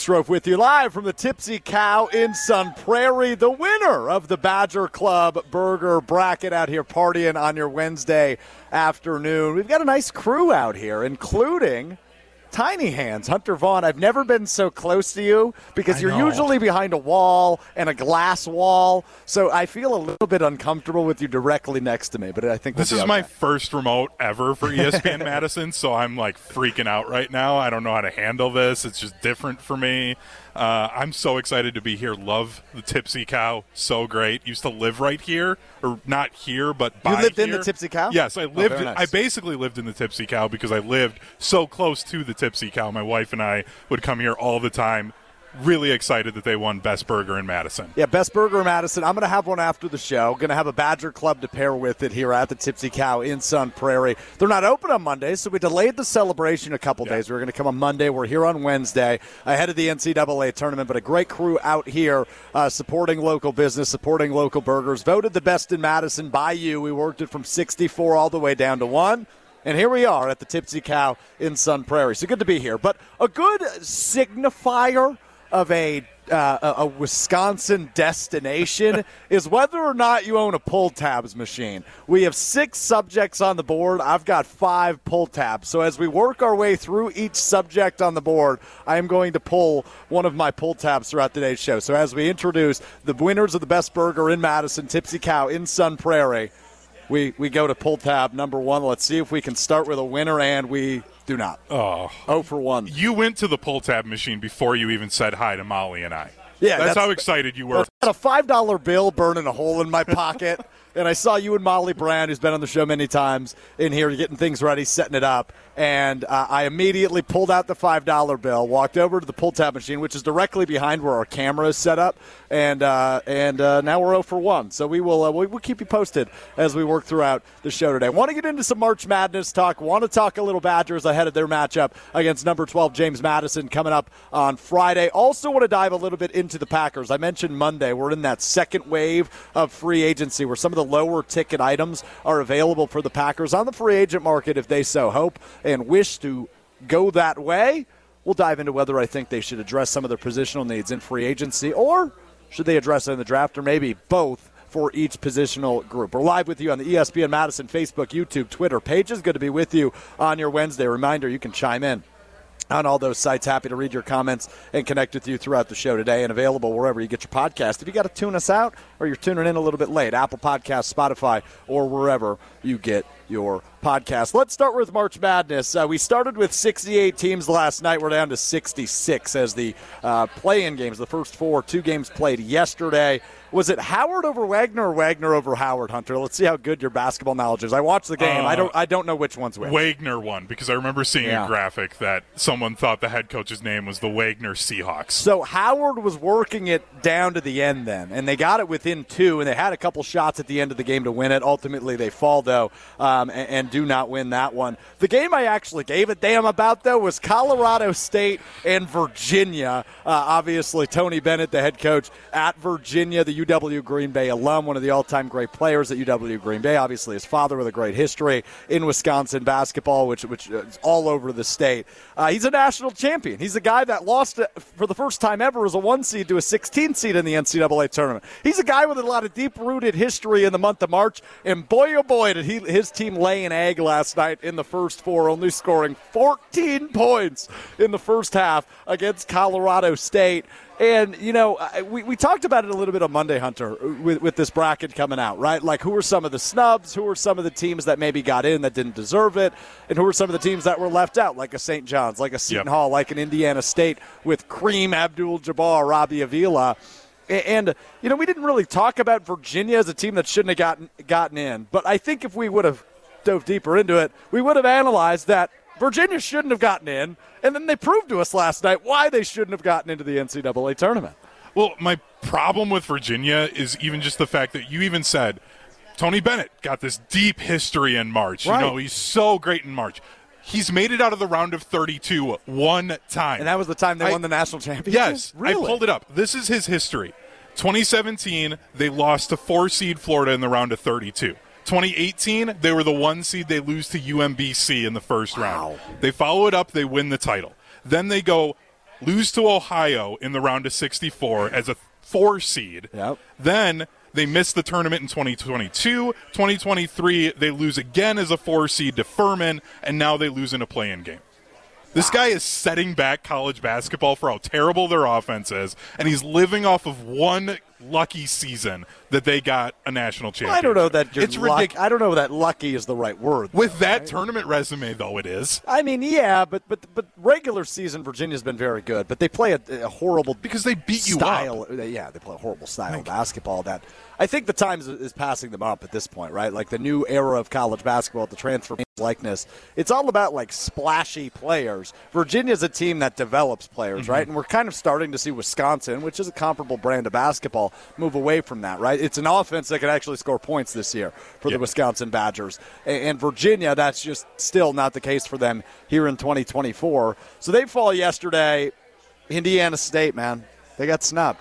Strofe with you live from the Tipsy Cow in Sun Prairie, the winner of the Badger Club Burger Bracket out here partying on your Wednesday afternoon. We've got a nice crew out here, including Tiny Hands. Hunter Vaughn, I've never been so close to you because you're usually behind a wall and a glass wall, so I feel a little bit uncomfortable with you directly next to me, but I think this is my first remote ever for ESPN Madison, so I'm like freaking out right now. I don't know how to handle this. It's just different for me. I'm so excited to be here. Love the Tipsy Cow. So great. Used to live right here, or not here, but by You lived here. in the Tipsy Cow? Yes, I lived. Very nice. I basically lived in the Tipsy Cow because I lived so close to the Tipsy Cow. My wife and I would come here all the time. Really excited that they won Best Burger in Madison. Yeah, Best Burger in Madison. I'm going to have one after the show. Going to have a Badger Club to pair with it here at the Tipsy Cow in Sun Prairie. They're not open on Monday, so we delayed the celebration a couple days. We were going to come on Monday. We're here on Wednesday ahead of the NCAA tournament, but a great crew out here supporting local business, supporting local burgers. Voted the best in Madison by you. We worked it from 64 all the way down to 1. And here we are at the Tipsy Cow in Sun Prairie. So good to be here. But a good signifier of a Wisconsin destination is whether or not you own a pull tabs machine. We have 6 subjects on the board. I've got 5 pull tabs. So as we work our way through each subject on the board, I am going to pull one of my pull tabs throughout today's show. So as we introduce the winners of the Best Burger in Madison, Tipsy Cow in Sun Prairie, we go to pull tab number 1. Let's see if we can start with a winner, and we do not. 0 for 1. You went to the pull tab machine before you even said hi to Molly and I. Yeah, that's how excited you were. I had a $5 bill burning a hole in my pocket, and I saw you and Molly Brand, who's been on the show many times, in here getting things ready, setting it up. And I immediately pulled out the $5 bill, walked over to the pull tab machine, which is directly behind where our camera is set up, and now we're 0 for 1. So we'll keep you posted as we work throughout the show today. Want to get into some March Madness talk. Want to talk a little Badgers ahead of their matchup against number 12 James Madison coming up on Friday. Also want to dive a little bit into the Packers. I mentioned Monday we're in that second wave of free agency where some of the lower ticket items are available for the Packers on the free agent market if they so hope and wish to go that way. We'll dive into whether I think they should address some of their positional needs in free agency, or should they address it in the draft, or maybe both for each positional group. We're live with you on the ESPN Madison Facebook, YouTube, Twitter pages. Good to be with you on your Wednesday. Reminder, you can chime in on all those sites. Happy to read your comments and connect with you throughout the show today, and available wherever you get your podcast. If you got to tune us out or you're tuning in a little bit late, Apple Podcasts, Spotify, or wherever you get your podcast. Let's start with March Madness. We started with 68 teams last night. We're down to 66 as the play-in games, the first 2 games played yesterday. Was it Howard over Wagner or Wagner over Howard, Hunter? Let's see how good your basketball knowledge is. I watched the game. I don't know which one's which. Wagner won because I remember seeing a graphic that someone thought the head coach's name was the Wagner Seahawks. So Howard was working it down to the end then, and they got it within 2, and they had a couple shots at the end of the game to win it. Ultimately, they fall, though, and do not win that one. The game I actually gave a damn about, though, was Colorado State and Virginia. Obviously, Tony Bennett, the head coach at Virginia, the UW Green Bay alum, one of the all-time great players at UW Green Bay. Obviously, his father with a great history in Wisconsin basketball, which is all over the state. He's a national champion. He's a guy that lost for the first time ever as a 1 seed to a 16 seed in the NCAA tournament. He's a guy with a lot of deep-rooted history in the month of March, and boy, oh boy, did his team lay an egg last night in the first 4, only scoring 14 points in the first half against Colorado State. And, you know, we talked about it a little bit on Monday, Hunter, with this bracket coming out, right? Like, who are some of the snubs? Who are some of the teams that maybe got in that didn't deserve it? And who are some of the teams that were left out, like a St. John's, like a Seton Hall, like an Indiana State with Kareem Abdul-Jabbar, Robbie Avila? And, you know, we didn't really talk about Virginia as a team that shouldn't have gotten in. But I think if we would have dove deeper into it, we would have analyzed that Virginia shouldn't have gotten in, and then they proved to us last night why they shouldn't have gotten into the NCAA tournament. Well, my problem with Virginia is even just the fact that you even said Tony Bennett got this deep history in March. Right. You know, he's so great in March. He's made it out of the round of 32 one time. And that was the time they won the national championship? Yes. Really? I pulled it up. This is his history. 2017, they lost to 4-seed Florida in the round of 32. 2018, they were the 1 seed. They lose to UMBC in the first round. They follow it up. They win the title. Then they go lose to Ohio in the round of 64 as a 4 seed. Yep. Then they missed the tournament in 2022. 2023, they lose again as a 4 seed to Furman, and now they lose in a play-in game. This guy is setting back college basketball for how terrible their offense is, and he's living off of one lucky season that they got a national championship. I don't know that it's ridiculous. I don't know that lucky is the right word. With that tournament resume, though, it is. I mean, yeah, but regular season Virginia's been very good, but they play a horrible because they beat you style. up. Yeah, they play a horrible style of basketball that I think the Times is passing them up at this point, right? Like the new era of college basketball, the transfer likeness. It's all about like splashy players. Virginia's a team that develops players, right? And we're kind of starting to see Wisconsin, which is a comparable brand of basketball, move away from that, right? It's an offense that can actually score points this year for the Wisconsin Badgers. And Virginia, that's just still not the case for them here in 2024. So they fall yesterday. Indiana State, man, they got snubbed.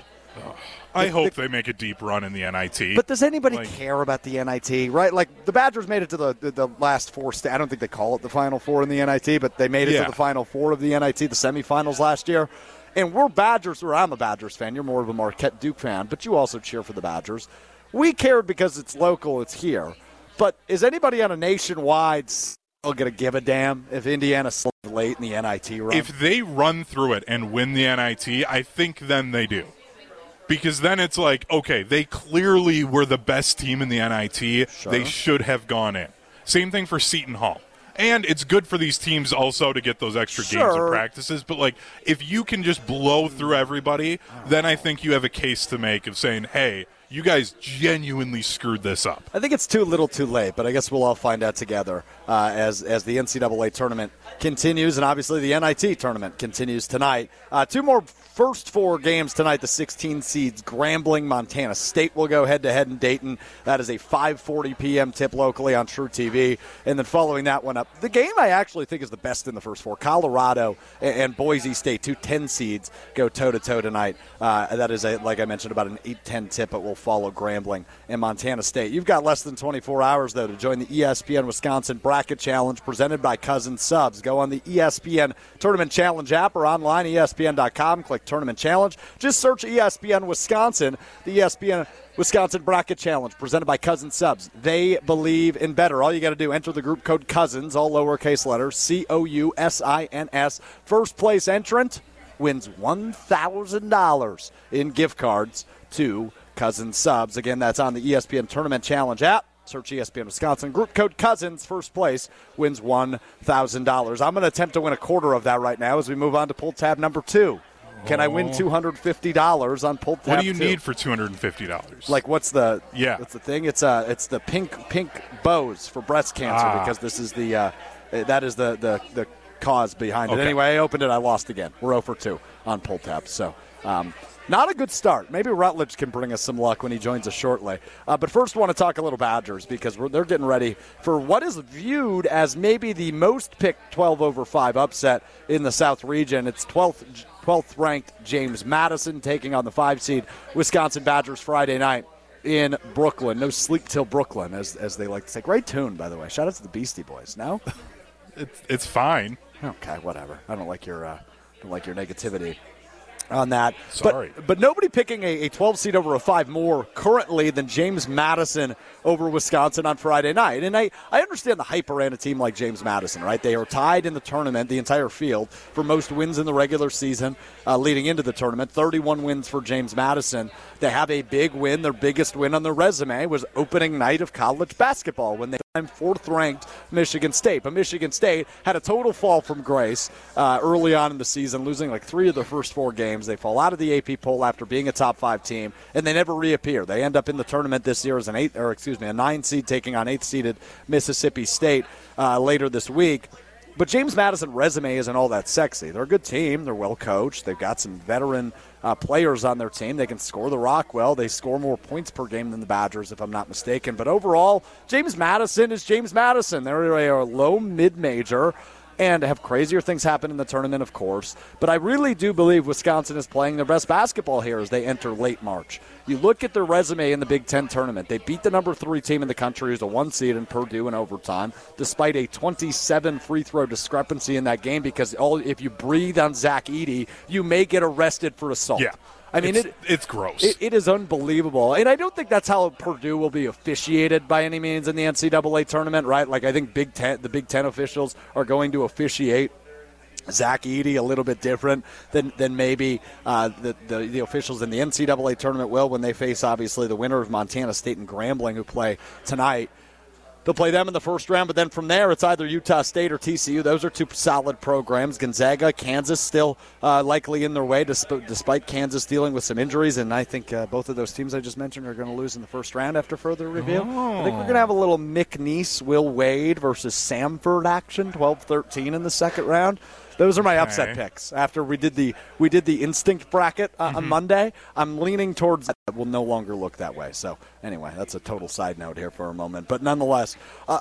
I hope they make a deep run in the NIT. But does anybody care about the NIT, right? Like, the Badgers made it to the last four. I don't think they call it the Final Four in the NIT, but they made it to the Final Four of the NIT, the semifinals last year. And we're Badgers, or I'm a Badgers fan. You're more of a Marquette Duke fan, but you also cheer for the Badgers. We cared because it's local, it's here. But is anybody on a nationwide still going to give a damn if Indiana slipped late in the NIT run? If they run through it and win the NIT, I think then they do. Because then it's like, okay, they clearly were the best team in the NIT. Sure. They should have gone in. Same thing for Seton Hall. And it's good for these teams also to get those extra games and practices. But, like, if you can just blow through everybody, then I think you have a case to make of saying, hey, you guys genuinely screwed this up. I think it's too little too late, but I guess we'll all find out together as the NCAA tournament continues, and obviously the NIT tournament continues tonight. Two more first four games tonight. The 16 seeds Grambling, Montana State will go head-to-head in Dayton. That is a 5:40 p.m. tip locally on True TV. And then following that one up, the game I actually think is the best in the first four. Colorado and Boise State, two 10 seeds, go toe-to-toe tonight. That is, like I mentioned, about an 8-10 tip, but will follow Grambling and Montana State. You've got less than 24 hours, though, to join the ESPN Wisconsin Bracket Challenge presented by Cousins Subs. Go on the ESPN Tournament Challenge app or online, ESPN.com. Click Tournament Challenge. Just search ESPN Wisconsin, the ESPN Wisconsin Bracket Challenge presented by Cousins Subs. They believe in better. All you got to do, enter the group code Cousins, all lowercase letters, COUSINS. First place entrant wins $1,000 in gift cards to Cousins Subs. Again, that's on the ESPN Tournament Challenge app. Search ESPN Wisconsin. Group code Cousins. First place wins $1,000. I'm going to attempt to win a quarter of that right now as we move on to pull tab number 2. Can I win $250 on pull tab 2? What do you need for $250? Like, what's the thing? It's the pink bows for breast cancer because this is that is the cause behind it. Anyway, I opened it. I lost again. We're 0 for 2 on pull tab. So. Not a good start. Maybe Rutledge can bring us some luck when he joins us shortly. But first, I want to talk a little Badgers because they're getting ready for what is viewed as maybe the most picked 12-over-5 upset in the South region. It's 12th ranked James Madison taking on the 5 seed Wisconsin Badgers Friday night in Brooklyn. No sleep till Brooklyn, as they like to say. Great tune, by the way. Shout out to the Beastie Boys. No, it's fine. Okay, whatever. I don't like your negativity on that. Sorry. But nobody picking a 12 seed over a 5 more currently than James Madison over Wisconsin on Friday night. And I understand the hype around a team like James Madison, right? They are tied in the tournament, the entire field, for most wins in the regular season leading into the tournament. 31 wins for James Madison. They have a big win. Their biggest win on their resume was opening night of college basketball when they timed 4th-ranked Michigan State. But Michigan State had a total fall from grace early on in the season, losing like 3 of the first 4 games. They fall out of the AP poll after being a top 5 team, and they never reappear. They end up in the tournament this year as a 9 seed taking on 8th-seeded Mississippi State later this week. But James Madison's resume isn't all that sexy. They're a good team. They're well coached. They've got some veteran players on their team. They can score the rock well. They score more points per game than the Badgers, if I'm not mistaken. But overall, James Madison is James Madison. They're a low mid-major. and have crazier things happen in the tournament, of course. But I really do believe Wisconsin is playing their best basketball here as they enter late March. You look at their resume in the Big Ten tournament. They beat the number 3 team in the country, who's a 1 seed in Purdue in overtime, despite a 27 free throw discrepancy in that game because if you breathe on Zach Edey, you may get arrested for assault. Yeah. I mean, it's gross. It is unbelievable. And I don't think that's how Purdue will be officiated by any means in the NCAA tournament, right? Like, I think the Big Ten officials are going to officiate Zach Edey a little bit different than maybe the officials in the NCAA tournament will when they face, obviously, the winner of Montana State and Grambling, who play tonight. They'll play them in the first round, but then from there, it's either Utah State or TCU. Those are 2 solid programs. Gonzaga, Kansas still likely in their way, despite Kansas dealing with some injuries. And I think both of those teams I just mentioned are going to lose in the first round after further review. I think we're going to have a little McNeese, Will Wade versus Samford action, 12-13 in the second round. Those are my upset picks. After we did the instinct bracket on Monday, I'm leaning towards that. Will no longer look that way. So anyway, that's a total side note here for a moment. But nonetheless,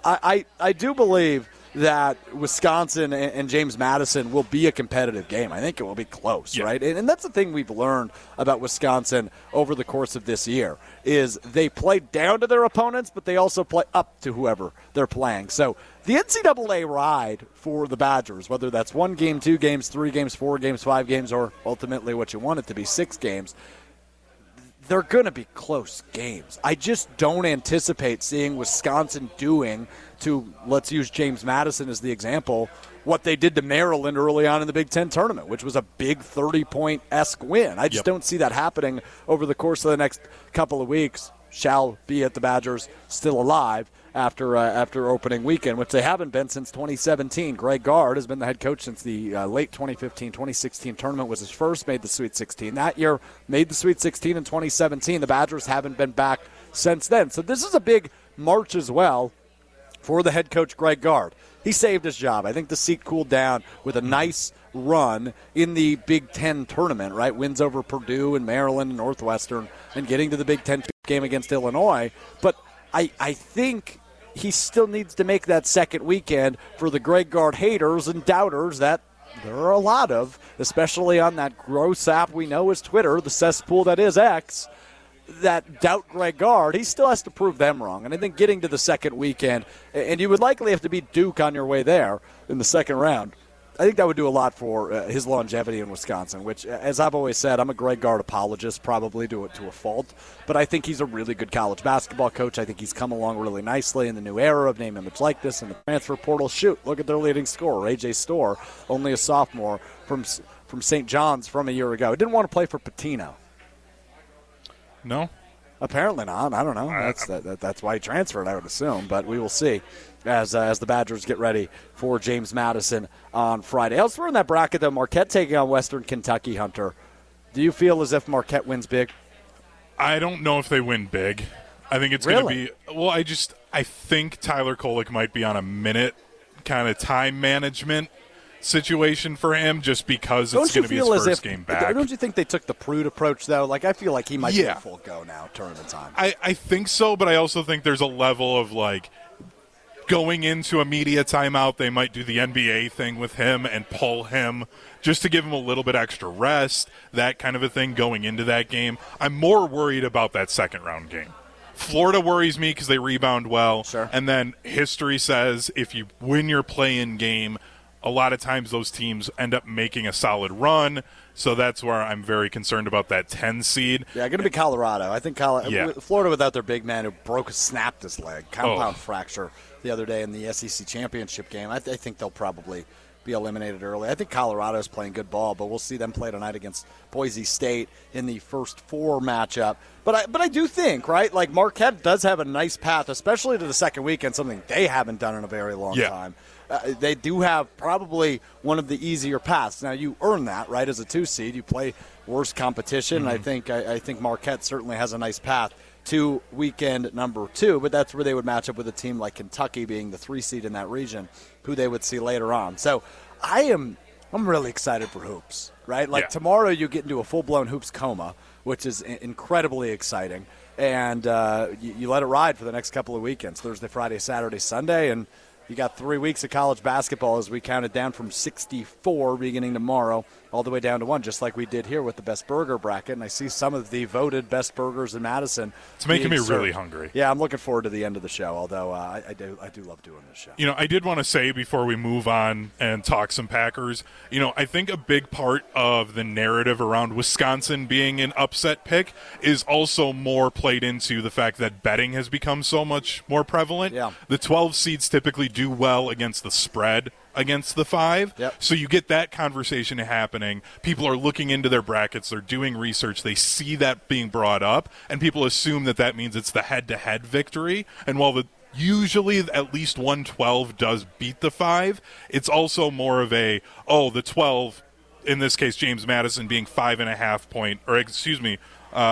I do believe that Wisconsin and James Madison will be a competitive game. I think it will be close, right? And that's the thing we've learned about Wisconsin over the course of this year is they play down to their opponents, but they also play up to whoever they're playing. So the NCAA ride for the Badgers, whether that's 1 game, 2 games, 3 games, 4 games, 5 games, or ultimately what you want it to be, 6 games, they're going to be close games. I just don't anticipate seeing Wisconsin doing to, let's use James Madison as the example, what they did to Maryland early on in the Big Ten tournament, which was a big 30-point-esque win. I just don't see that happening over the course of the next couple of weeks. Shall be at the Badgers still alive after opening weekend, which they haven't been since 2017. Greg Gard has been the head coach since the late 2015-2016 tournament was his first, made the Sweet 16. That year, made the Sweet 16 in 2017. The Badgers haven't been back since then. So this is a big March as well for the head coach, Greg Gard. He saved his job. I think the seat cooled down with a nice run in the Big Ten tournament, right? Wins over Purdue and Maryland and Northwestern and getting to the Big Ten game against Illinois. But I think he still needs to make that second weekend for the Greg Gard haters and doubters that there are a lot of, especially on that gross app we know is Twitter, the cesspool that is X, that doubt Greg Gard. He still has to prove them wrong. And I think getting to the second weekend, and you would likely have to beat Duke on your way there in the second round, I think that would do a lot for his longevity in Wisconsin, which, as I've always said, I'm a Greg Gard apologist, probably to a fault. But I think he's a really good college basketball coach. I think he's come along really nicely in the new era of name, image, likeness, and the transfer portal. Shoot, look at their leading scorer, A.J. Storr, only a sophomore from St. John's from a year ago. Didn't want to play for Patino. No? Apparently not. I don't know. That's why he transferred, I would assume. But we will see as the Badgers get ready for James Madison on Friday. Elsewhere in that bracket, though, Marquette taking on Western Kentucky, Hunter. Do you feel as if Marquette wins big? I don't know if they win big. I think it's going to be – well, I think Tyler Kolek might be on a minute kind of time management situation for him just because it's going to be his first game back. Don't you think they took the Prude approach, though? Like, I feel like he might get full go now, tournament time. I think so, but I also think there's a level of, like, going into a media timeout, they might do the NBA thing with him and pull him just to give him a little bit extra rest, that kind of a thing going into that game. I'm more worried about that second-round game. Florida worries me because they rebound well. Sure. And then history says if you win your play-in game, a lot of times those teams end up making a solid run. So that's where I'm very concerned about that 10 seed. Yeah, going to be Colorado. I think Florida without their big man who snapped his leg, compound fracture the other day in the SEC championship game. I think they'll probably be eliminated early. I think Colorado's playing good ball, but we'll see them play tonight against Boise State in the first 4 matchup. But I do think, right, like Marquette does have a nice path, especially to the second weekend, something they haven't done in a very long time. They do have probably one of the easier paths. Now, you earn that, right, as a 2 seed. You play worse competition. Mm-hmm. I think Marquette certainly has a nice path to weekend number 2, but that's where they would match up with a team like Kentucky being the 3 seed in that region, who they would see later on. So I'm really excited for hoops, right? Like tomorrow you get into a full-blown hoops coma, which is incredibly exciting. And you let it ride for the next couple of weekends, Thursday, Friday, Saturday, Sunday, and You got 3 weeks of college basketball as we count it down from 64 beginning tomorrow all the way down to 1, just like we did here with the best burger bracket. And I see some of the voted best burgers in Madison. It's making me really hungry. Yeah, I'm looking forward to the end of the show, although I do love doing this show. I did want to say before we move on and talk some Packers, I think a big part of the narrative around Wisconsin being an upset pick is also more played into the fact that betting has become so much more prevalent. Yeah. The 12 seeds typically do well against the spread against the 5. Yep. So you get that conversation happening. People are looking into their brackets. They're doing research. They see that being brought up, and people assume that means it's the head-to-head victory. And while usually at least 112 does beat the 5, it's also more of the 12, in this case James Madison being 5.5 point, or excuse me,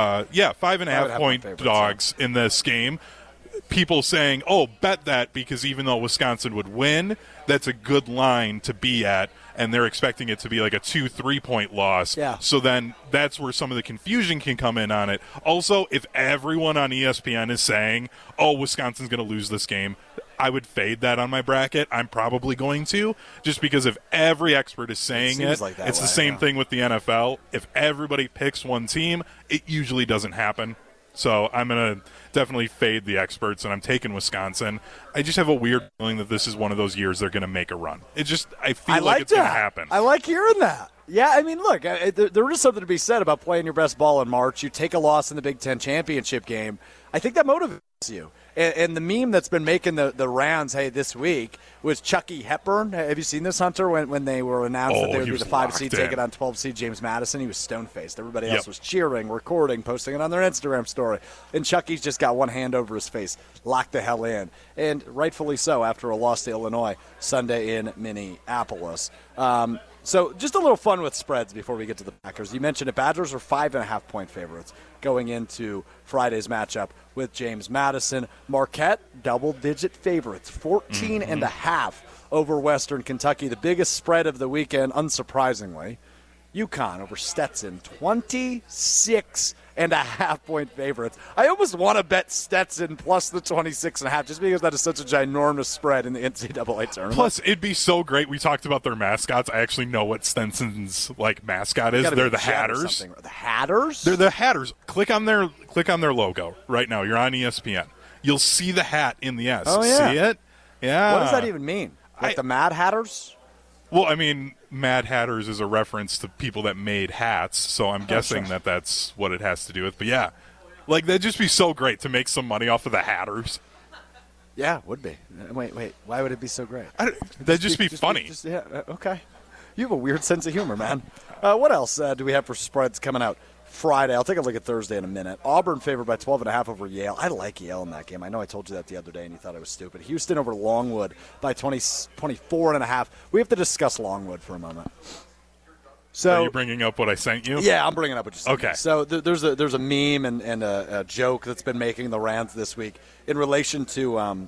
5.5 point dogs in this game. People saying, bet that, because even though Wisconsin would win, that's a good line to be at, and they're expecting it to be like a 2-3 point loss. Yeah. So then that's where some of the confusion can come in on it. Also, if everyone on ESPN is saying, Wisconsin's going to lose this game, I would fade that on my bracket. I'm probably going to, just because if every expert is saying it, like it's the same thing with the NFL. If everybody picks one team, it usually doesn't happen. So I'm going to definitely fade the experts, and I'm taking Wisconsin. I just have a weird feeling that this is one of those years they're going to make a run. I feel like it's going to happen. I like hearing that. Yeah, I mean, look, there is something to be said about playing your best ball in March. You take a loss in the Big Ten championship game. I think that motivates you. And the meme that's been making the rounds, this week, was Chucky Hepburn. Have you seen this, Hunter, when they were announced that they would be the 5 seed taking on 12 seed James Madison? He was stone-faced. Everybody else was cheering, recording, posting it on their Instagram story. And Chucky's just got one hand over his face, locked the hell in. And rightfully so after a loss to Illinois Sunday in Minneapolis. So just a little fun with spreads before we get to the Packers. You mentioned it. Badgers are 5.5 point favorites going into Friday's matchup with James Madison. Marquette, double-digit favorites, 14.5 over Western Kentucky. The biggest spread of the weekend, unsurprisingly. UConn over Stetson, 26.5 point favorites. I almost want to bet Stetson plus the 26.5 just because that is such a ginormous spread in the NCAA tournament. Plus, it'd be so great. We talked about their mascots. I actually know what Stetson's mascot is. They're the Hatters. The Hatters? They're the Hatters. Click on their logo right now. You're on ESPN. You'll see the hat in the S. Oh, yeah. See it? Yeah. What does that even mean? The Mad Hatters? Well, I mean, Mad Hatters is a reference to people that made hats, so I'm guessing that's what it has to do with. But yeah, that'd just be so great to make some money off of the Hatters. Yeah, it would be. Wait, why would it be so great? That'd just be funny. Okay. You have a weird sense of humor, man. What else do we have for spreads coming out Friday? I'll take a look at Thursday in a minute. Auburn favored by 12.5 over Yale. I like Yale in that game. I know I told you that the other day and you thought I was stupid. Houston over Longwood by 24.5. We have to discuss Longwood for a moment. So, are you bringing up what I sent you? Yeah, I'm bringing up what you sent me. Okay. So there's a meme and a joke that's been making the rounds this week in relation to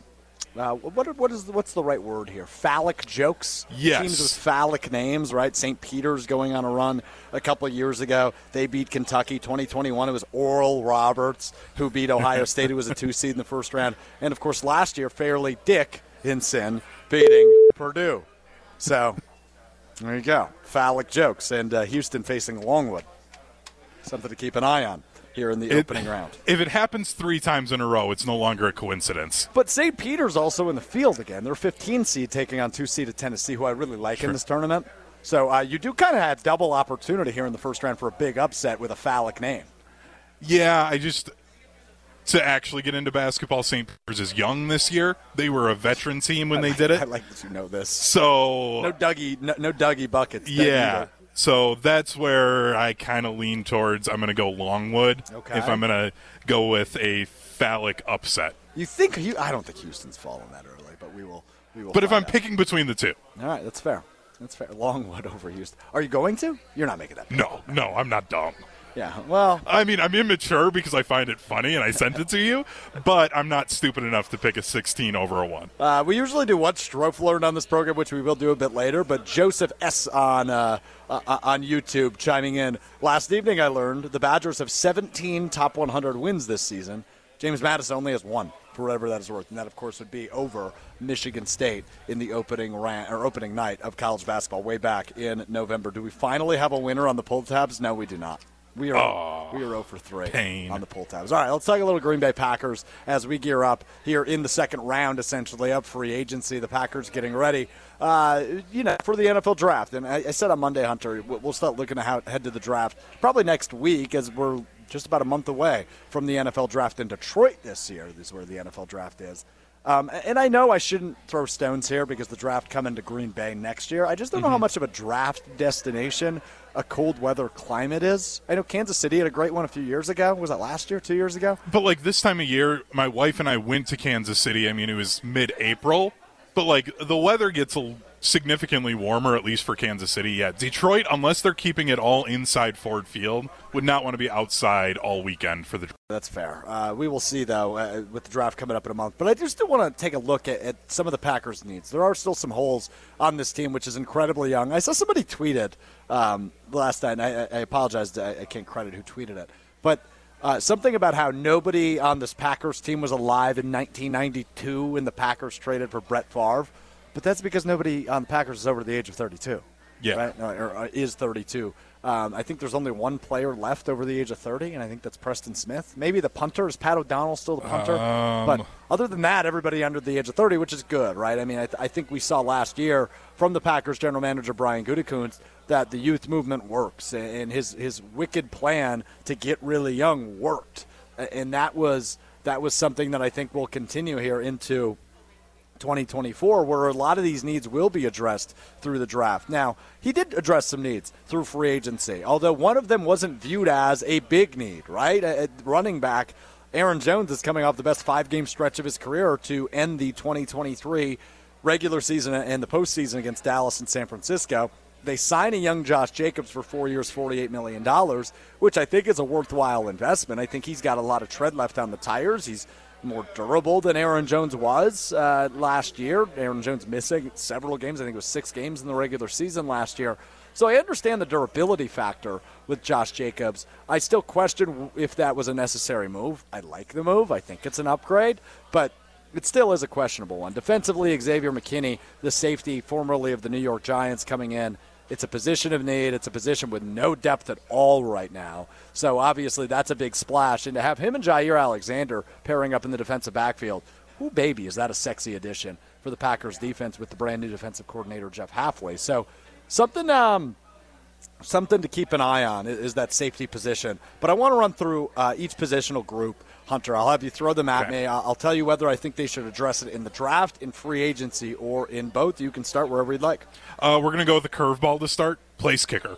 what's the right word here? Phallic jokes? Yes. Teams with phallic names, right? St. Peter's going on a run a couple of years ago. They beat Kentucky. 2021, it was Oral Roberts who beat Ohio State, who was a 2 seed in the first round. And, of course, last year, Fairleigh Dickinson beating Purdue. So there you go. Phallic jokes. And Houston facing Longwood. Something to keep an eye on here in the opening round. If it happens 3 times in a row, it's no longer a coincidence. But St. Peter's also in the field again. They're 15 seed taking on 2 seed Tennessee, who I really like in this tournament. So you do kind of have double opportunity here in the first round for a big upset with a phallic name. Yeah, to actually get into basketball, St. Peter's is young this year. They were a veteran team when they did it. I like that you know this. So no Dougie buckets. Yeah. So that's where I kind of lean towards. I'm going to go Longwood if I'm going to go with a phallic upset. You think I don't think Houston's fallen that early, but we will. But if I'm picking between the two, all right, that's fair. That's fair. Longwood over Houston. Are you going to? You're not making that pick. No, I'm not dumb. Yeah, well, I mean, I'm immature because I find it funny and I sent it to you, but I'm not stupid enough to pick a 16 over a 1. We usually do what Strofe learned on this program, which we will do a bit later, but Joseph S. on YouTube chiming in. Last evening I learned the Badgers have 17 top 100 wins this season. James Madison only has 1. for whatever that is worth. And that, of course, would be over Michigan State in the opening night of college basketball way back in November. Do we finally have a winner on the pull tabs? No, we do not. We are 0 for 3 pain on the pull tabs. All right, let's talk a little Green Bay Packers as we gear up here in the second round, essentially, of free agency. The Packers getting ready, for the NFL draft. And I said on Monday, Hunter, we'll start looking ahead to the draft probably next week, as we're just about a month away from the NFL draft in Detroit this year. This is where the NFL draft is. And I know I shouldn't throw stones here because the draft coming to Green Bay next year. I just don't know how much of a draft destination a cold weather climate is. I know Kansas City had a great one a few years ago. Was that last year, 2 years ago? But, this time of year, my wife and I went to Kansas City. I mean, it was mid-April. But, the weather gets significantly warmer, at least for Kansas City. Yeah, Detroit, unless they're keeping it all inside Ford Field, would not want to be outside all weekend for the draft. That's fair. We will see, though, with the draft coming up in a month. But I just do want to take a look at some of the Packers' needs. There are still some holes on this team, which is incredibly young. I saw somebody tweeted last night, and I apologize. I can't credit who tweeted it. But something about how nobody on this Packers team was alive in 1992 when the Packers traded for Brett Favre. But that's because nobody on the Packers is over the age of 32. Yeah. Right? Or is 32. I think there's only one player left over the age of 30, and I think that's Preston Smith. Maybe the punter. Is Pat O'Donnell still the punter? But other than that, everybody under the age of 30, which is good, right? I mean, I think we saw last year from the Packers general manager Brian Gutekunst that the youth movement works, and his wicked plan to get really young worked. And that was something that I think will continue here into 2024, where a lot of these needs will be addressed through the draft. Now, he did address some needs through free agency, although one of them wasn't viewed as a big need, right? At running back, Aaron Jones is coming off the best 5-game stretch of his career to end the 2023 regular season and the postseason against Dallas and San Francisco. They sign a young Josh Jacobs for 4 years, $48 million, which I think is a worthwhile investment. I think he's got a lot of tread left on the tires. He's more durable than Aaron Jones was last year. Aaron Jones missing several games. I think it was 6 games in the regular season last year. So I understand the durability factor with Josh Jacobs. I still question if that was a necessary move. I like the move. I think it's an upgrade, but it still is a questionable one. Defensively, Xavier McKinney, the safety formerly of the New York Giants, coming in. It's a position of need. It's a position with no depth at all right now. So, obviously, that's a big splash. And to have him and Jair Alexander pairing up in the defensive backfield, ooh, baby, is that a sexy addition for the Packers defense with the brand-new defensive coordinator, Jeff Halfway. So, something to keep an eye on is that safety position. But I want to run through each positional group, Hunter. I'll have you throw them at me. I'll tell you whether I think they should address it in the draft, in free agency, or in both. You can start wherever you'd like. We're going to go with the curveball to start. Place kicker.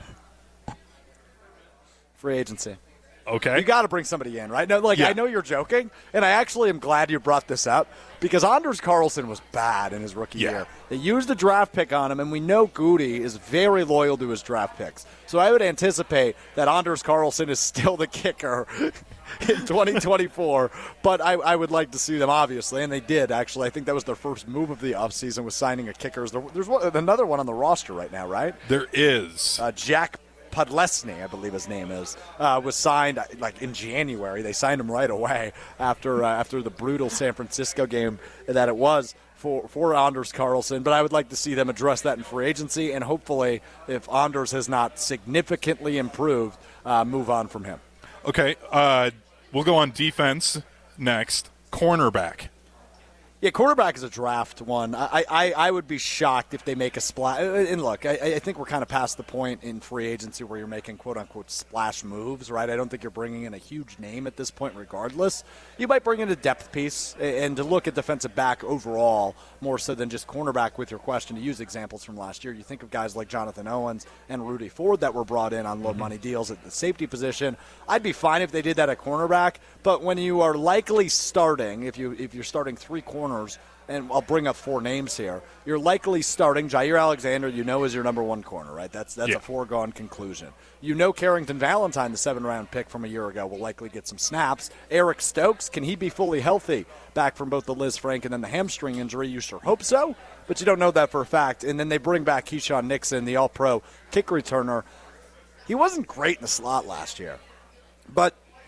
Free agency. Okay. You got to bring somebody in, right? No, I know you're joking, and I actually am glad you brought this up because Anders Carlson was bad in his rookie year. They used a draft pick on him, and we know Goody is very loyal to his draft picks. So I would anticipate that Anders Carlson is still the kicker in 2024, but I would like to see them, obviously, and they did, actually. I think that was their first move of the offseason was signing a kicker. There's another one on the roster right now, right? There is. Jack Podlesny, I believe his name is, was signed in January. They signed him right away after the brutal San Francisco game that it was for Anders Carlson. But I would like to see them address that in free agency, and hopefully, if Anders has not significantly improved, move on from him. Okay, we'll go on defense next. Cornerback. Yeah, quarterback is a draft one. I would be shocked if they make a splash. And look, I think we're kind of past the point in free agency where you're making quote-unquote splash moves, right? I don't think you're bringing in a huge name at this point regardless. You might bring in a depth piece and to look at defensive back overall more so than just cornerback with your question. To use examples from last year, you think of guys like Jonathan Owens and Rudy Ford that were brought in on low-money deals at the safety position. I'd be fine if they did that at cornerback, but when you are likely starting, if you're starting 3 corners, and I'll bring up 4 names here. You're likely starting Jair Alexander, is your number 1 corner, right? That's a foregone conclusion. Carrington Valentine, the 7th-round pick from a year ago, will likely get some snaps. Eric Stokes, can he be fully healthy back from both the Liz Frank and then the hamstring injury? You sure hope so, but you don't know that for a fact. And then they bring back Keyshawn Nixon, the all-pro kick returner. He wasn't great in the slot last year, but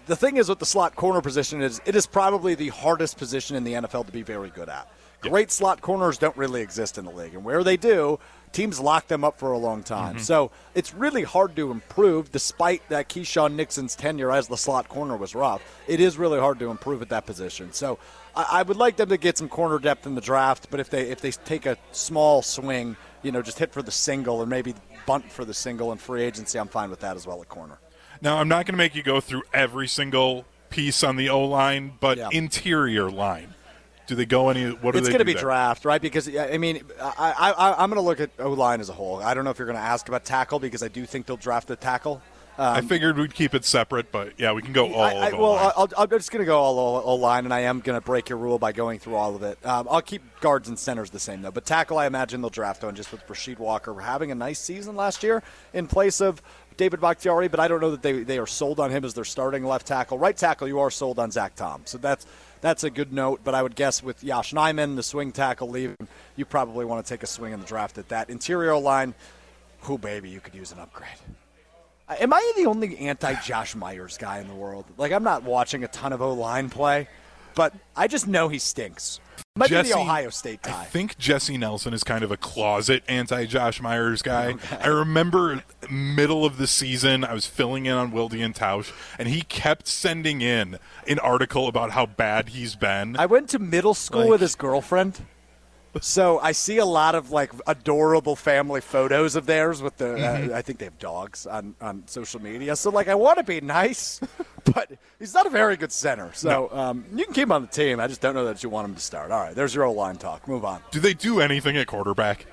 the thing is with the slot corner position is it is probably the hardest position in the NFL to be very good at. Great slot corners don't really exist in the league, and where they do, teams lock them up for a long time. So it's really hard to improve, despite that Keyshawn Nixon's tenure as the slot corner was rough. It is really hard to improve at that position. So I would like them to get some corner depth in the draft, but if they take a small swing, just hit for the single or maybe bunt for the single in free agency, I'm fine with that as well at corner. Now, I'm not going to make you go through every single piece on the O-line, but interior line. Do they go any? What do it's they going to do be there? draft, right? Because, I'm going to look at O-line as a whole. I don't know if you're going to ask about tackle because I do think they'll draft a tackle. I figured we'd keep it separate, but, yeah, we can go all of O-line. I'm just going to go all O-line, and I am going to break your rule by going through all of it. I'll keep guards and centers the same, though. But tackle, I imagine they'll draft on just with Rasheed Walker having a nice season last year in place of David Bakhtiari, but I don't know that they are sold on him as their starting left tackle. Right tackle, you are sold on Zach Tom. So that's a good note, but I would guess with Yosh Nijman, the swing tackle leaving, you probably want to take a swing in the draft at that. Interior line, baby, you could use an upgrade. Am I the only anti-Josh Myers guy in the world? Like, I'm not watching a ton of O-line play, but I just know he stinks. Might be the Ohio State guy. I think Jesse Nelson is kind of a closet anti-Josh Myers guy. Okay. I remember middle of the season, I was filling in on Wilde and Tausch, and he kept sending in an article about how bad he's been. I went to middle school with his girlfriend. So I see a lot of adorable family photos of theirs with the. I think they have dogs on social media. So I want to be nice, but he's not a very good center. So you can keep him on the team. I just don't know that you want him to start. All right, there's your O-line talk. Move on. Do they do anything at quarterback?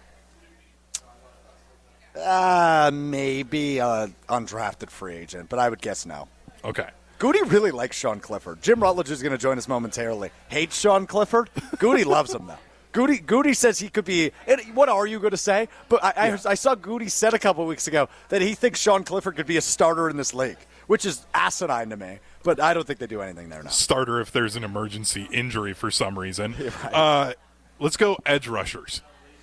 Maybe undrafted free agent, but I would guess no. Okay. Goody really likes Sean Clifford. Jim Rutledge is going to join us momentarily. Hates Sean Clifford. Goody loves him though. Goody says he could be – what are you going to say? But I saw Goody said a couple weeks ago that he thinks Sean Clifford could be a starter in this league, which is asinine to me. But I don't think they do anything there now. Starter if there's an emergency injury for some reason. Right. Let's go edge rushers.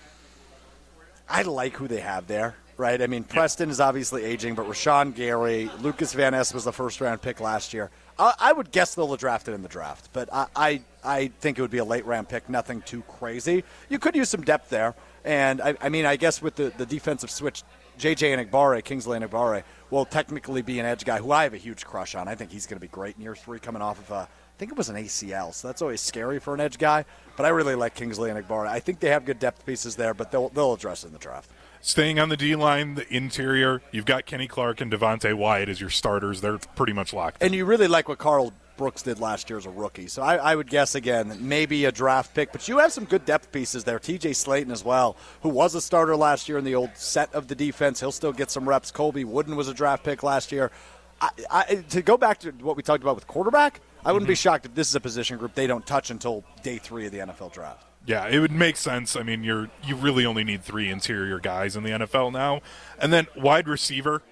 I like who they have there, right? I mean, Preston is obviously aging, but Rashawn Gary, Lucas Van Ness was the first-round pick last year. I would guess they'll draft it in the draft, but I think it would be a late-round pick, nothing too crazy. You could use some depth there, and I guess with the defensive switch, J.J. Enagbare, Kingsley Enagbare, will technically be an edge guy who I have a huge crush on. I think he's going to be great in year 3 coming off of I think it was an ACL, so that's always scary for an edge guy, but I really like Kingsley Enagbare. I think they have good depth pieces there, but they'll address it in the draft. Staying on the D-line, the interior, you've got Kenny Clark and Devontae Wyatt as your starters. They're pretty much locked. And you really like what Carl Brooks did last year as a rookie. So I would guess, again, maybe a draft pick. But you have some good depth pieces there. TJ Slayton as well, who was a starter last year in the old set of the defense. He'll still get some reps. Colby Wooden was a draft pick last year. To go back to what we talked about with quarterback, I wouldn't be shocked if this is a position group they don't touch until day 3 of the NFL draft. Yeah, it would make sense. I mean, you really only need 3 interior guys in the NFL now. And then wide receiver,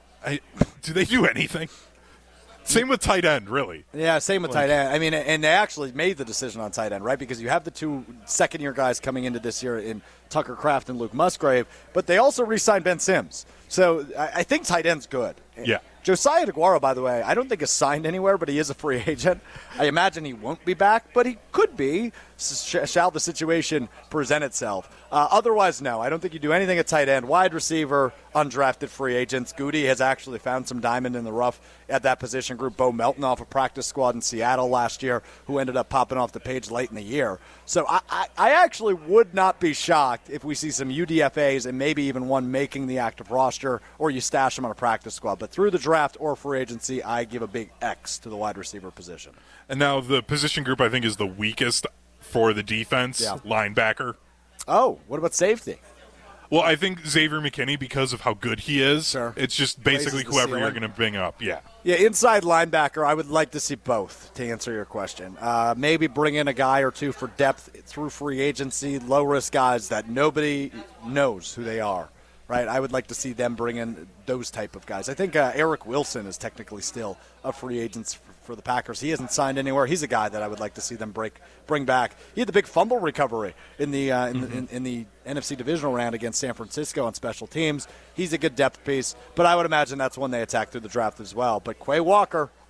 do they do anything? Same with tight end, really. Yeah, same with tight end. I mean, and they actually made the decision on tight end, right? Because you have the 2 second-year guys coming into this year in Tucker Kraft and Luke Musgrave, but they also re-signed Ben Sims. So I think tight end's good. Yeah. Josiah DeGuara, by the way, I don't think is signed anywhere, but he is a free agent. I imagine he won't be back, but he could be, shall the situation present itself. Otherwise, no. I don't think you do anything at tight end. Wide receiver, undrafted free agents. Goody has actually found some diamond in the rough at that position group. Bo Melton off a practice squad in Seattle last year, who ended up popping off the page late in the year. So I actually would not be shocked if we see some UDFAs and maybe even one making the active roster, or you stash them on a practice squad. But through the draft or free agency, I give a big X to the wide receiver position. And now the position group I think is the weakest for the defense, linebacker. Oh, what about safety? Well, I think Xavier McKinney, because of how good he is, sure. It's just basically whoever you're going to bring up. Yeah, inside linebacker, I would like to see both, to answer your question. Maybe bring in a guy or 2 for depth through free agency, low-risk guys that nobody knows who they are. Right, I would like to see them bring in those type of guys. I think Eric Wilson is technically still a free agent for the Packers. He hasn't signed anywhere. He's a guy that I would like to see them bring back. He had the big fumble recovery in the in the NFC divisional round against San Francisco on special teams. He's a good depth piece, but I would imagine that's one they attack through the draft as well. But Quay Walker,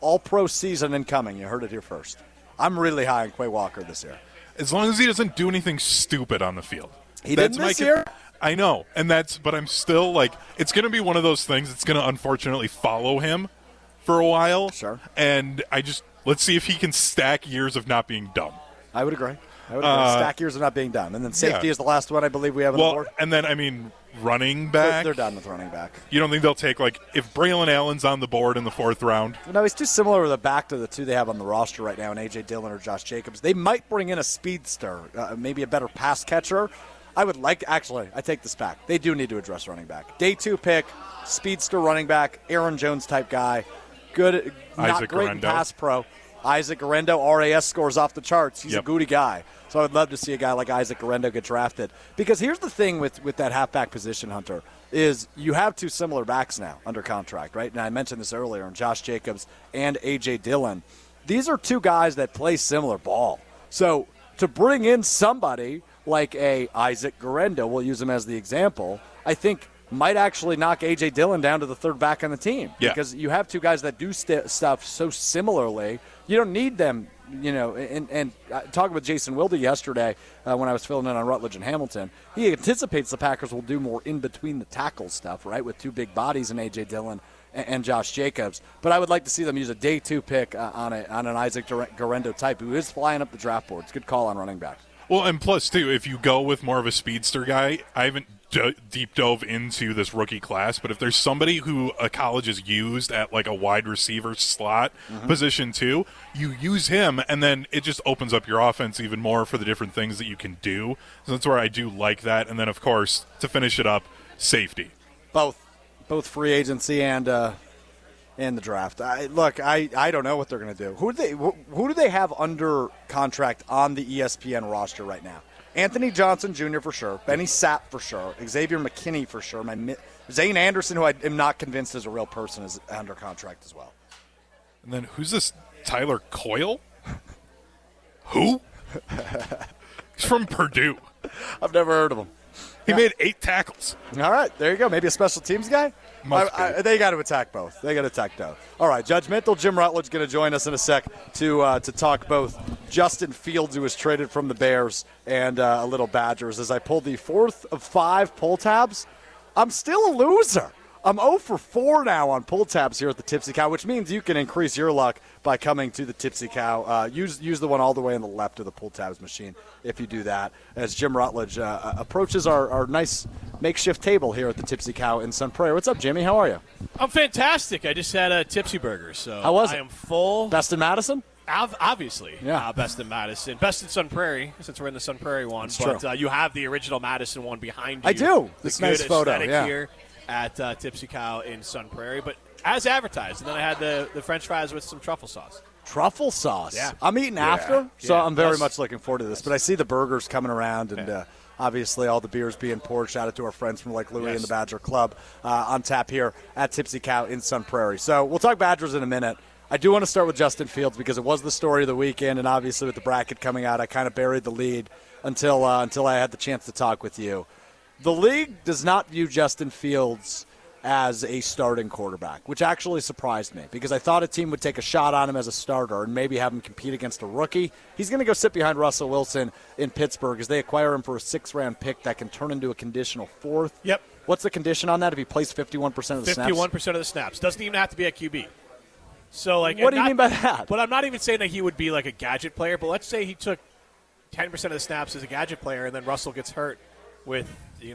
all-pro season incoming. You heard it here first. I'm really high on Quay Walker this year. As long as he doesn't do anything stupid on the field. He didn't this year? I know, but I'm still like, it's going to be one of those things that's going to unfortunately follow him for a while. Sure. And let's see if he can stack years of not being dumb. I would agree. Stack years of not being dumb. And then safety is the last one I believe we have on the board. And then, running back. They're done with running back. You don't think they'll take, if Braylon Allen's on the board in the 4th round? No, he's too similar with the back to the two they have on the roster right now, in A.J. Dillon or Josh Jacobs. They might bring in a speedster, maybe a better pass catcher. I take this back. They do need to address running back. Day 2 pick, speedster running back, Aaron Jones type guy. Good, not great in pass pro. Isaac Guerendo, RAS scores off the charts. He's a goody guy. So I would love to see a guy like Isaac Guerendo get drafted. Because here's the thing with that halfback position, Hunter, is you have 2 similar backs now under contract, right? And I mentioned this earlier, and Josh Jacobs and A.J. Dillon. These are 2 guys that play similar ball. So to bring in somebody like a Isaac Guerendo, we'll use him as the example, I think might actually knock A.J. Dillon down to the 3rd back on the team. Yeah. Because you have 2 guys that do stuff so similarly. You don't need them, and talking with Jason Wilde yesterday when I was filling in on Rutledge and Hamilton, he anticipates the Packers will do more in between the tackle stuff, right, with 2 big bodies in A.J. Dillon and Josh Jacobs. But I would like to see them use a day 2 pick on an Isaac Guerendo type who is flying up the draft boards. Good call on running back. Well, and plus, too, if you go with more of a speedster guy, I haven't deep dove into this rookie class, but if there's somebody who a college has used at a wide receiver slot position too, you use him, and then it just opens up your offense even more for the different things that you can do. So that's where I do like that. And then, of course, to finish it up, safety. Both free agency and the draft. I don't know what they're going to do. Who do they have under contract on the ESPN roster right now? Anthony Johnson Jr. for sure, Benny Sapp for sure, Xavier McKinney for sure, Zane Anderson, who I am not convinced is a real person, is under contract as well. And then who's this Tyler Coyle? Who? He's from Purdue. I've never heard of him. He made 8 tackles. All right, there you go. Maybe a special teams guy? They got to attack both. All right, judgmental Jim Rutledge going to join us in a sec to talk both Justin Fields, who was traded from the Bears, and a little Badgers. As I pulled the 4th of 5 pull tabs, I'm still a loser. I'm 0 for 4 now on pull tabs here at the Tipsy Cow, which means you can increase your luck by coming to the Tipsy Cow. Use the one all the way on the left of the pull tabs machine if you do that. As Jim Rutledge approaches our nice makeshift table here at the Tipsy Cow in Sun Prairie. What's up, Jimmy? How are you? I'm fantastic. I just had a Tipsy Burger, so how was it? I am full. Best in Madison? Obviously, yeah. Best in Madison. Best in Sun Prairie, since we're in the Sun Prairie one. But you have the original Madison one behind you. I do. This nice photo, yeah. Here at Tipsy Cow in Sun Prairie, but as advertised. And then I had the French fries with some truffle sauce. Truffle sauce? Yeah. I'm eating after, so I'm very much looking forward to this. But I see the burgers coming around, and obviously all the beers being poured. Shout out to our friends from Lake Louie and the Badger Club on tap here at Tipsy Cow in Sun Prairie. So we'll talk Badgers in a minute. I do want to start with Justin Fields because it was the story of the weekend, and obviously with the bracket coming out, I kind of buried the lead until I had the chance to talk with you. The league does not view Justin Fields as a starting quarterback, which actually surprised me because I thought a team would take a shot on him as a starter and maybe have him compete against a rookie. He's going to go sit behind Russell Wilson in Pittsburgh as they acquire him for a 6th-round pick that can turn into a conditional 4th. Yep. What's the condition on that if he plays 51% of the snaps? 51% of the snaps. Doesn't even have to be a QB. So, what do you mean by that? But I'm not even saying that he would be like a gadget player, but let's say he took 10% of the snaps as a gadget player and then Russell gets hurt with,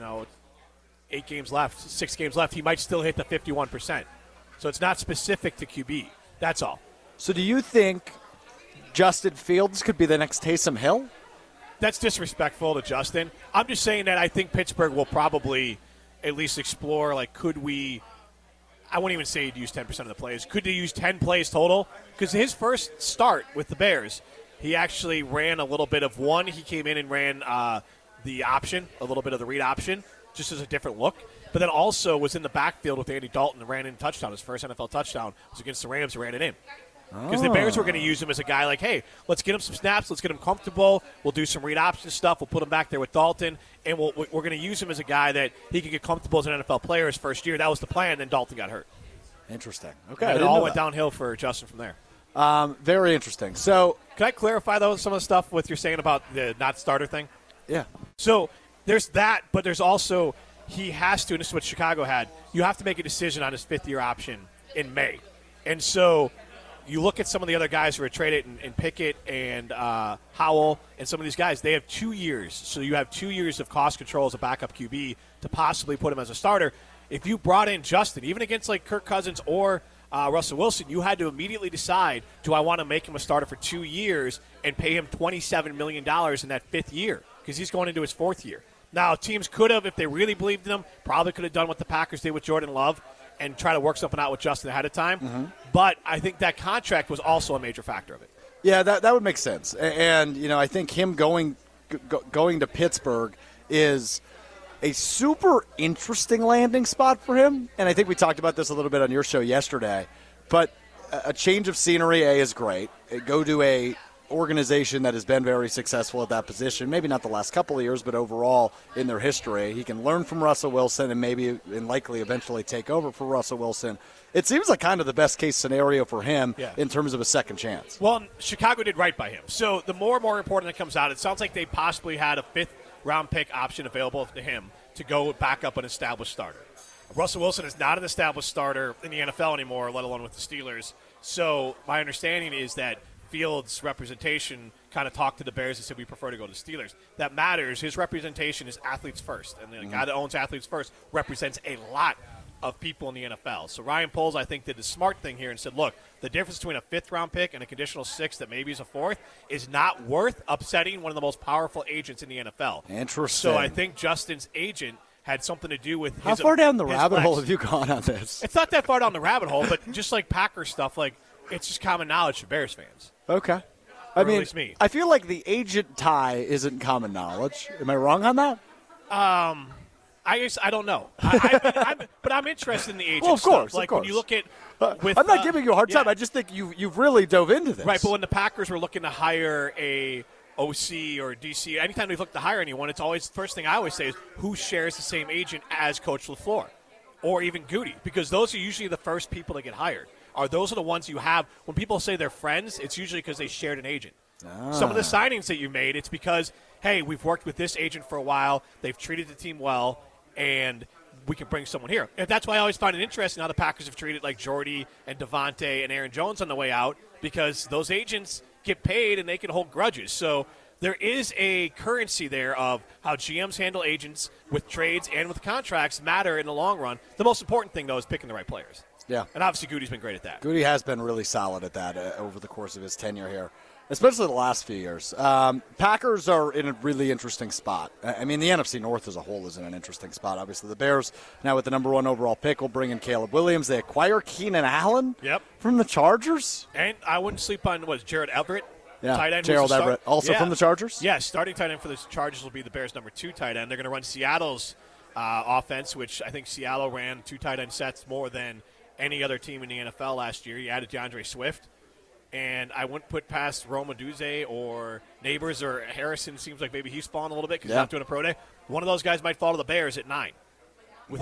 8 games left, 6 games left, he might still hit the 51%. So it's not specific to QB. That's all. So do you think Justin Fields could be the next Taysom Hill? That's disrespectful to Justin. I'm just saying that I think Pittsburgh will probably at least explore, could we – I wouldn't even say he'd use 10% of the plays. Could he use 10 plays total? Because his first start with the Bears, he actually ran a little bit of one. He came in and ran the option, a little bit of the read option, just as a different look. But then also was in the backfield with Andy Dalton and ran in a touchdown. His first NFL touchdown was against the Rams. He ran it in. Because the Bears were going to use him as a guy like, hey, let's get him some snaps. Let's get him comfortable. We'll do some read option stuff. We'll put him back there with Dalton. And we're going to use him as a guy that he can get comfortable as an NFL player his first year. That was the plan. Then Dalton got hurt. Interesting. Okay. And it all went downhill for Justin from there. Very interesting. So, can I clarify, though, some of the stuff with you're saying about the not starter thing? yeah. So there's that, but there's also he has to, and this is what Chicago had, you have to make a decision on his fifth-year option in May. And so you look at some of the other guys who are traded in Pickett and Howell and some of these guys, they have 2 years. So you have 2 years of cost control as a backup QB to possibly put him as a starter. If you brought in Justin, even against like Kirk Cousins or Russell Wilson, you had to immediately decide, do I want to make him a starter for 2 years and pay him $27 million in that fifth year because he's going into his fourth year. Now, teams could have, if they really believed in him, probably could have done what the Packers did with Jordan Love and try to work something out with Justin ahead of time. Mm-hmm. But I think that contract was also a major factor of it. Yeah, that would make sense. And, I think him going to Pittsburgh is a super interesting landing spot for him. And I think we talked about this a little bit on your show yesterday. But a change of scenery, is great. Go to a organization that has been very successful at that position, maybe not the last couple of years, but overall in their history. He can learn from Russell Wilson and maybe and likely eventually take over for Russell Wilson. It seems like kind of the best case scenario for him in terms of a second chance. Well, Chicago did right by him. So the more and more important that comes out, it sounds like they possibly had a fifth-round pick option available to him to go back up an established starter. Russell Wilson is not an established starter in the NFL anymore, let alone with the Steelers. So my understanding is that Fields' representation kind of talked to the Bears and said we prefer to go to the Steelers. That matters. His representation is athletes first, and the guy that owns athletes first represents a lot of people in the NFL. So Ryan Poles, I think, did the smart thing here and said, look, the difference between a fifth-round pick and a conditional sixth that maybe is a fourth is not worth upsetting one of the most powerful agents in the NFL. Interesting. So I think Justin's agent had something to do with How far down the rabbit hole have you gone on this? It's not that far down the rabbit hole, but just like Packer stuff, like it's just common knowledge for Bears fans. Okay. Or at least me. I feel like the agent tie isn't common knowledge. Am I wrong on that? I don't know. But I'm interested in the agent well, of course, stuff. Like of course. when you look at I'm not giving you a hard time. I just think you've really dove into this. Right, but when the Packers were looking to hire a OC or DC, anytime we've looked to hire anyone, it's always, first thing I always say is who shares the same agent as Coach LaFleur or even Goody, because those are usually the first people that get hired. Those are the ones you have. When people say they're friends, it's usually because they shared an agent. Some of the signings that you made, it's because, hey, we've worked with this agent for a while, they've treated the team well, and we can bring someone here. And that's why I always find it interesting how the Packers have treated like Jordy and Devontae and Aaron Jones on the way out, because those agents get paid and they can hold grudges. So there is a currency there of how GMs handle agents with trades and with contracts matter in the long run. The most important thing, though, is picking the right players. Yeah. And obviously Goody's been great at that. Goody has been really solid at that over the course of his tenure here, especially the last few years. Packers are in a really interesting spot. I mean, the NFC North as a whole is in an interesting spot. Obviously, the Bears, now with the number 1 overall pick, will bring in Caleb Williams. They acquire Keenan Allen from the Chargers. And I wouldn't sleep on, Gerald Everett? Yeah, tight end. Gerald Everett, also from the Chargers? Yeah, starting tight end for the Chargers will be the Bears' number 2 tight end. They're going to run Seattle's offense, which I think Seattle ran 2 tight end sets more than any other team in the NFL last year. You added DeAndre Swift. And I wouldn't put past Roma Duze or Neighbors or Harrison. Seems like maybe he's fallen a little bit because he's not doing a pro day. One of those guys might fall to the Bears at 9 with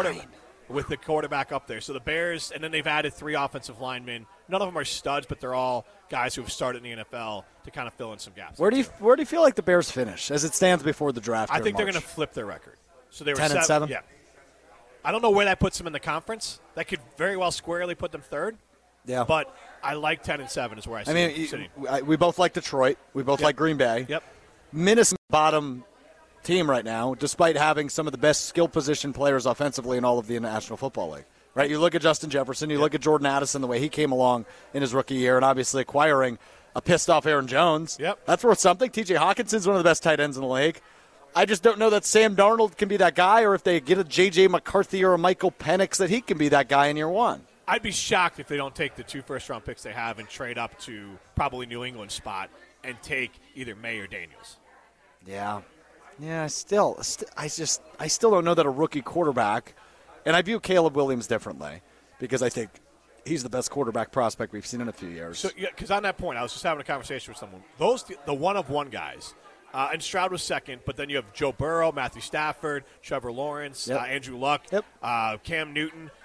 with the quarterback up there. So the Bears, and then they've added 3 offensive linemen. None of them are studs, but they're all guys who have started in the NFL to kind of fill in some gaps. Where do you feel like the Bears finish as it stands before the draft? I think they're going to flip their record. So they were 10-7. Yeah. I don't know where that puts them in the conference. That could very well squarely put them 3rd. Yeah. But I like 10-7 is where I see them sitting. We both like Detroit. We both like Green Bay. Yep. Minnesota bottom team right now, despite having some of the best skill position players offensively in all of the National Football League. Right? You look at Justin Jefferson, you look at Jordan Addison, the way he came along in his rookie year, and obviously acquiring a pissed-off Aaron Jones. Yep. That's worth something. T.J. Hawkinson's one of the best tight ends in the league. I just don't know that Sam Darnold can be that guy, or if they get a J.J. McCarthy or a Michael Penix, that he can be that guy in year 1. I'd be shocked if they don't take the 2 first-round picks they have and trade up to probably New England spot and take either May or Daniels. Yeah. Yeah, I still don't know that a rookie quarterback, and I view Caleb Williams differently because I think he's the best quarterback prospect we've seen in a few years. So, because on that point, I was just having a conversation with someone. The one-of-one guys, and Stroud was second, but then you have Joe Burrow, Matthew Stafford, Trevor Lawrence, Andrew Luck, Cam Newton.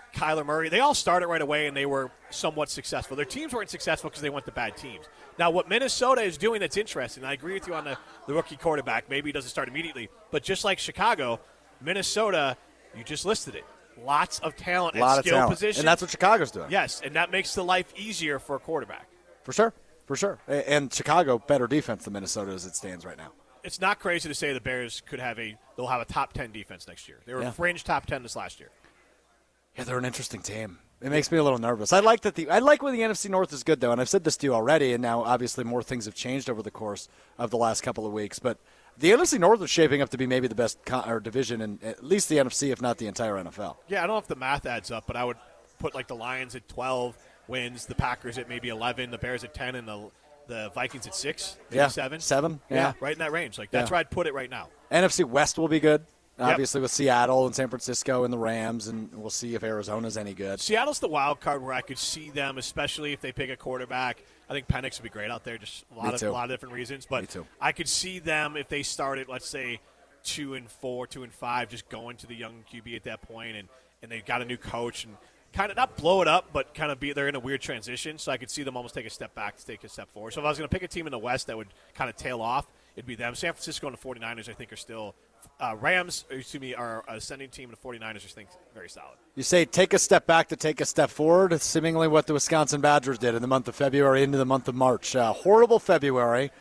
Kyler Murray, they all started right away and they were somewhat successful. Their teams weren't successful because they went to bad teams. Now, what Minnesota is doing that's interesting, and I agree with you on the rookie quarterback. Maybe he doesn't start immediately. But just like Chicago, Minnesota, you just listed it. Lots of talent and skill positions. And that's what Chicago's doing. Yes, and that makes the life easier for a quarterback. For sure. And Chicago, better defense than Minnesota as it stands right now. It's not crazy to say the Bears they'll have a top 10 defense next year. They were a fringe top 10 this last year. Yeah, they're an interesting team. It makes me a little nervous. I like when the NFC North is good, though, and I've said this to you already, and now obviously more things have changed over the course of the last couple of weeks. But the NFC North is shaping up to be maybe the best division in at least the NFC, if not the entire NFL. Yeah, I don't know if the math adds up, but I would put like the Lions at 12 wins, the Packers at maybe 11, the Bears at 10, and the Vikings at 6, maybe 7. 7, yeah. Right in that range. Like that's where I'd put it right now. NFC West will be good. Obviously with Seattle and San Francisco and the Rams, and we'll see if Arizona's any good. Seattle's the wild card where I could see them, especially if they pick a quarterback. I think Penix would be great out there, just a lot of different reasons. But I could see them if they started, let's say, 2-4, 2-5, just going to the young QB at that point, and they got a new coach and kind of not blow it up, but kind of they're in a weird transition. So I could see them almost take a step back to take a step forward. So if I was going to pick a team in the West that would kind of tail off, it'd be them. San Francisco and the 49ers, I think, are still Rams, are an ascending team, and the 49ers, I think, very solid. You say take a step back to take a step forward. It's seemingly what the Wisconsin Badgers did in the month of February into the month of March. Horrible February.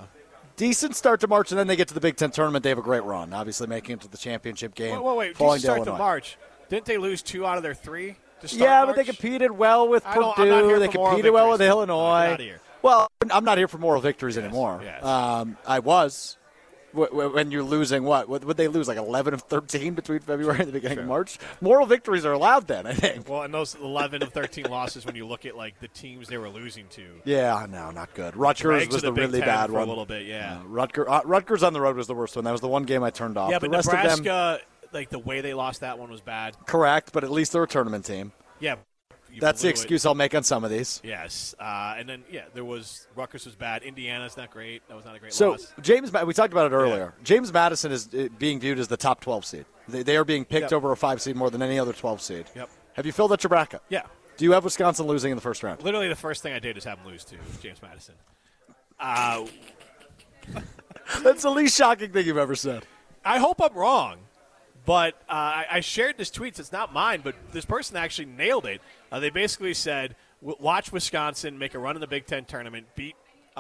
Decent start to March, and then they get to the Big Ten tournament. They have a great run, obviously making it to the championship game. Wait. Decent start to March. Didn't they lose 2 out of their 3 to start Yeah, March? but they competed well with Purdue. They competed well with Illinois. Well, I'm not here for moral victories anymore. Yes. I was. When you're losing what? Would they lose, like 11 of 13 between February and the beginning of March? Moral victories are allowed then, I think. Well, and those 11 of 13 losses, when you look at like the teams they were losing to. Yeah, no, not good. Rutgers was the really bad one. For a little bit, yeah. Rutgers on the road was the worst one. That was the one game I turned off. Yeah, but the rest Nebraska, of them, like the way they lost that one was bad. Correct, but at least they're a tournament team. Yeah. That's the excuse I'll make on some of these. Yes. And then, there was – Rutgers was bad. Indiana's not great. That was not a great So, loss. we talked about it earlier. Yeah. James Madison is being viewed as the top 12 seed. They are being picked over a 5 seed more than any other 12 seed. Yep. Have you filled out your bracket? Yeah. Do you have Wisconsin losing in the first round? Literally the first thing I did is have them lose to James Madison. That's the least shocking thing you've ever said. I hope I'm wrong. But I shared this tweet. It's not mine, but this person actually nailed it. They basically said, watch Wisconsin make a run in the Big Ten tournament, beat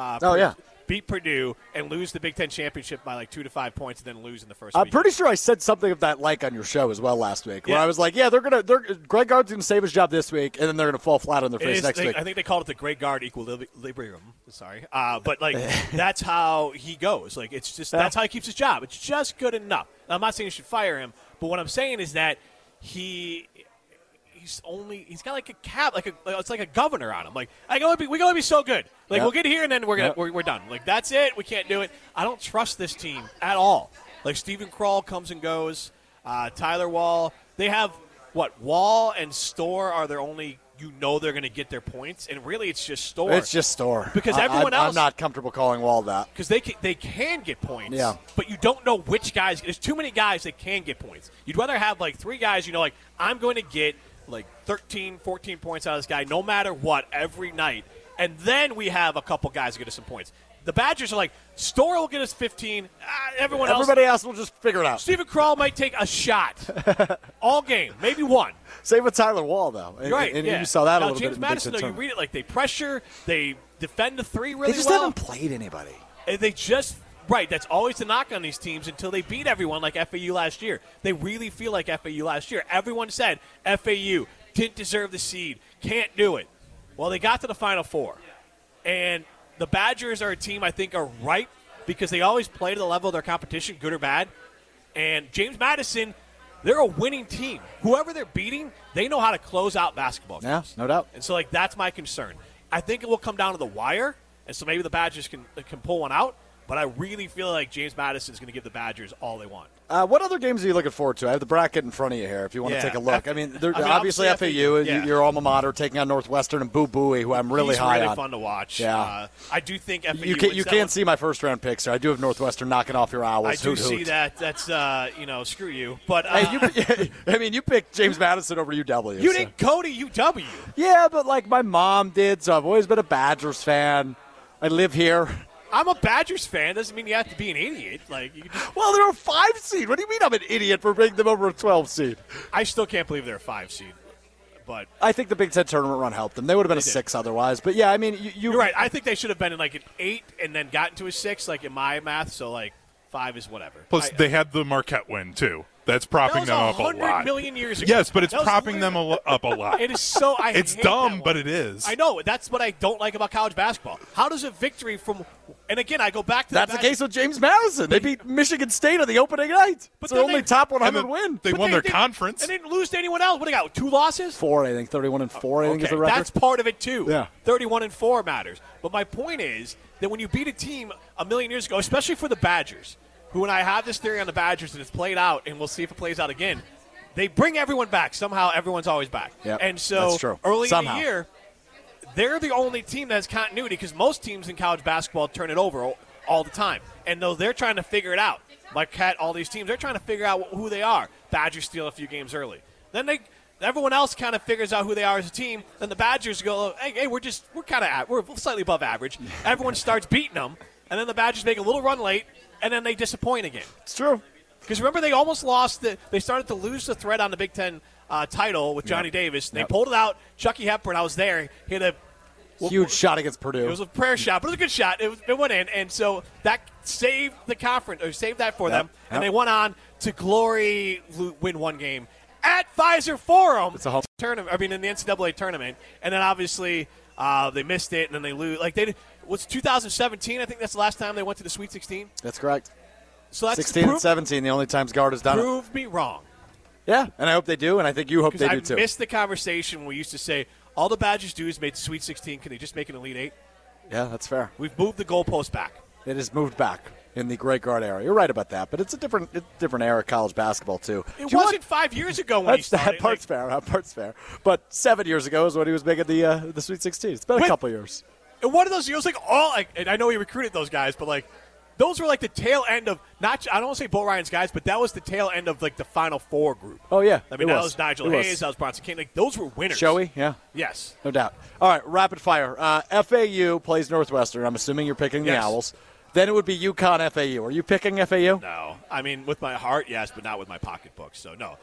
Purdue, and lose the Big Ten championship by like 2 to 5 points, and then lose in the first week. I'm pretty sure I said something of that on your show as well last week, where I was like, Greg Gard's going to save his job this week, and then they're going to fall flat on their face next week. I think they called it the Greg Gard equilibrium. Sorry. But like that's how he goes. Like it's just that's how he keeps his job. It's just good enough. Now, I'm not saying you should fire him, but what I'm saying is that he's got like a cap, it's like a governor on him. Like we can only be so good. Like we'll get here and then we're done. Like that's it. We can't do it. I don't trust this team at all. Like Stephen Kroll comes and goes. Tyler Wall. They have Wall and Storr are their only. They're going to get their points, and really it's just Storr. It's just Storr. Because everyone else. I'm not comfortable calling Wall that. Because they can get points, but you don't know which guys. There's too many guys that can get points. You'd rather have like 3 guys, I'm going to get like 13, 14 points out of this guy no matter what every night, and then we have a couple guys that get us some points. The Badgers are like, Storr will get us 15. Everybody else will just figure it out. Stephen Kroll might take a shot all game, maybe one. Same with Tyler Wall, though. Right, and you saw that now, a little James bit. Madison, though, you read it like they pressure, they defend the 3 really well. They just haven't played anybody. They just right. That's always the knock on these teams until they beat everyone like FAU last year. They really feel like FAU last year. Everyone said FAU didn't deserve the seed, can't do it. Well, they got to the Final Four, and the Badgers are a team I think are ripe because they always play to the level of their competition, good or bad. And James Madison, they're a winning team. Whoever they're beating, they know how to close out basketball games. Yeah, no doubt. And so, that's my concern. I think it will come down to the wire, and so maybe the Badgers can pull one out. But I really feel like James Madison's going to give the Badgers all they want. What other games are you looking forward to? I have the bracket in front of you here if you want to take a look. Obviously FAU, your alma mater, taking on Northwestern, and Boo Booey, who I'm really high on. He's really fun to watch. Yeah. I do think FAU You can't see my first-round picks, so I do have Northwestern knocking off your Owls. I do see that. That's, screw you. But you picked James Madison over UW. You didn't go to UW. Yeah, but like my mom did, so I've always been a Badgers fan. I live here. I'm a Badgers fan. Doesn't mean you have to be an idiot. Well, they're a 5 seed. What do you mean I'm an idiot for bringing them over a 12 seed? I still can't believe they're a 5 seed. But I think the Big Ten tournament run helped them. They would have been a 6 otherwise. But yeah, I mean, you're right. I think they should have been in an 8 and then gotten to a 6, like in my math. So 5 is whatever. Plus, they had the Marquette win too. That's propping them up a lot. 100 million years ago. Yes, but it's propping them up a lot. It is so. It's dumb, but it is. I know. That's what I don't like about college basketball. How does a victory from? And again, I go back to that's the case with James Madison. They beat Michigan State on the opening night. But it's their only top 100 win. They won their conference. And didn't lose to anyone else. What do they got? 2 losses? 4, I think. 31-4. I think is the record. That's part of it too. Yeah. 31-4 matters. But my point is that when you beat a team a million years ago, especially for the Badgers, who, and I have this theory on the Badgers, and it's played out, and we'll see if it plays out again. They bring everyone back. Somehow, everyone's always back. Yep, and so that's true. Early in the year, they're the only team that has continuity because most teams in college basketball turn it over all the time. And though they're trying to figure it out, Marquette, all these teams, they're trying to figure out who they are. Badgers steal a few games early. Then everyone else kind of figures out who they are as a team. Then the Badgers go, hey, we're slightly above average. Everyone starts beating them, and then the Badgers make a little run late. And then they disappoint again. It's true. Because remember, they almost lost. They started to lose the thread on the Big Ten title with Johnny Davis. They pulled it out. Chucky Hepburn, I was there. He had a huge shot against Purdue. It was a prayer shot, but it was a good shot. It went in, and so that saved the conference, or saved that for them. And they went on to win one game at Pfizer Forum. It's a home tournament. I mean, in the NCAA tournament, and then obviously they missed it, and then they lose. Was 2017? I think that's the last time they went to the Sweet 16. That's correct. So that's 16 and 17, the only times Guard has done it. Prove me wrong. Yeah, and I hope they do, and I think you hope they do too. I missed the conversation when we used to say all the Badgers do is make the Sweet 16. Can they just make an Elite 8? Yeah, that's fair. We've moved the goalpost back. It has moved back in the Great Guard era. You're right about that, but it's a different era of college basketball too. It wasn't 5 years ago when he started. That part's fair. That part's fair. But 7 years ago is when he was making the Sweet 16. It's been a couple years. And one of those years, and I know he recruited those guys, but those were the tail end of I don't want to say Bo Ryan's guys, but that was the tail end of the Final Four group. Oh yeah, I mean that was Nigel Hayes, that was Bronson King. Those were winners. Showy, yeah, yes, no doubt. All right, rapid fire. FAU plays Northwestern. I'm assuming you're picking the Owls. Then it would be UConn FAU. Are you picking FAU? No, I mean with my heart, yes, but not with my pocketbook. So no,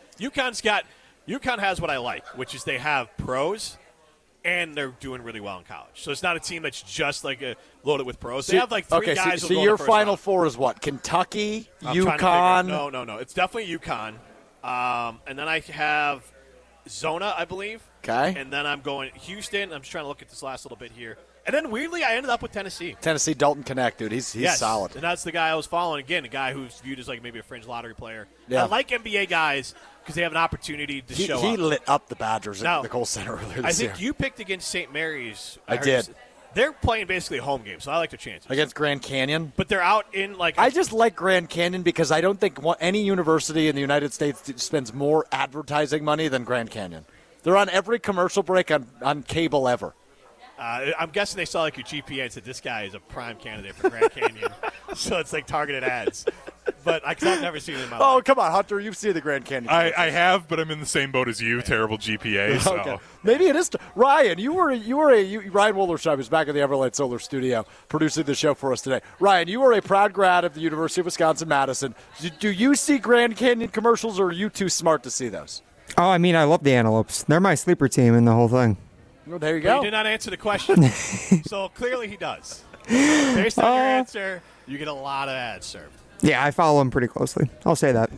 UConn has what I like, which is they have pros. And they're doing really well in college. So it's not a team that's just loaded with pros. They have 3 guys. So your Final Four is what? Kentucky, UConn? No. It's definitely UConn. And then I have Zona, I believe. Okay. And then I'm going Houston. I'm just trying to look at this last little bit here. And then weirdly, I ended up with Tennessee. Tennessee, Dalton Connect, dude. He's solid. And that's the guy I was following. Again, a guy who's viewed as maybe a fringe lottery player. Yeah. I like NBA guys because they have an opportunity to show up. He lit up the Badgers at the Kohl Center earlier this year. I think you picked against St. Mary's. I did. They're playing basically a home game, so I like their chances. Against Grand Canyon? But they're out in I just like Grand Canyon because I don't think any university in the United States spends more advertising money than Grand Canyon. They're on every commercial break on cable ever. I'm guessing they saw your GPA and said this guy is a prime candidate for Grand Canyon, so it's targeted ads. But I've never seen it in my life. Oh, come on, Hunter, you've seen the Grand Canyon. I have, but I'm in the same boat as you. Terrible GPA. So. Okay. Maybe it is. Ryan, Ryan Wollersheim is back at the Everlight Solar Studio producing the show for us today. Ryan, you are a proud grad of the University of Wisconsin-Madison. Do you see Grand Canyon commercials, or are you too smart to see those? Oh, I mean, I love the Antelopes. They're my sleeper team in the whole thing. Well, there you go. He did not answer the question, so clearly he does. Based on your answer, you get a lot of ads served. Yeah, I follow him pretty closely. I'll say that.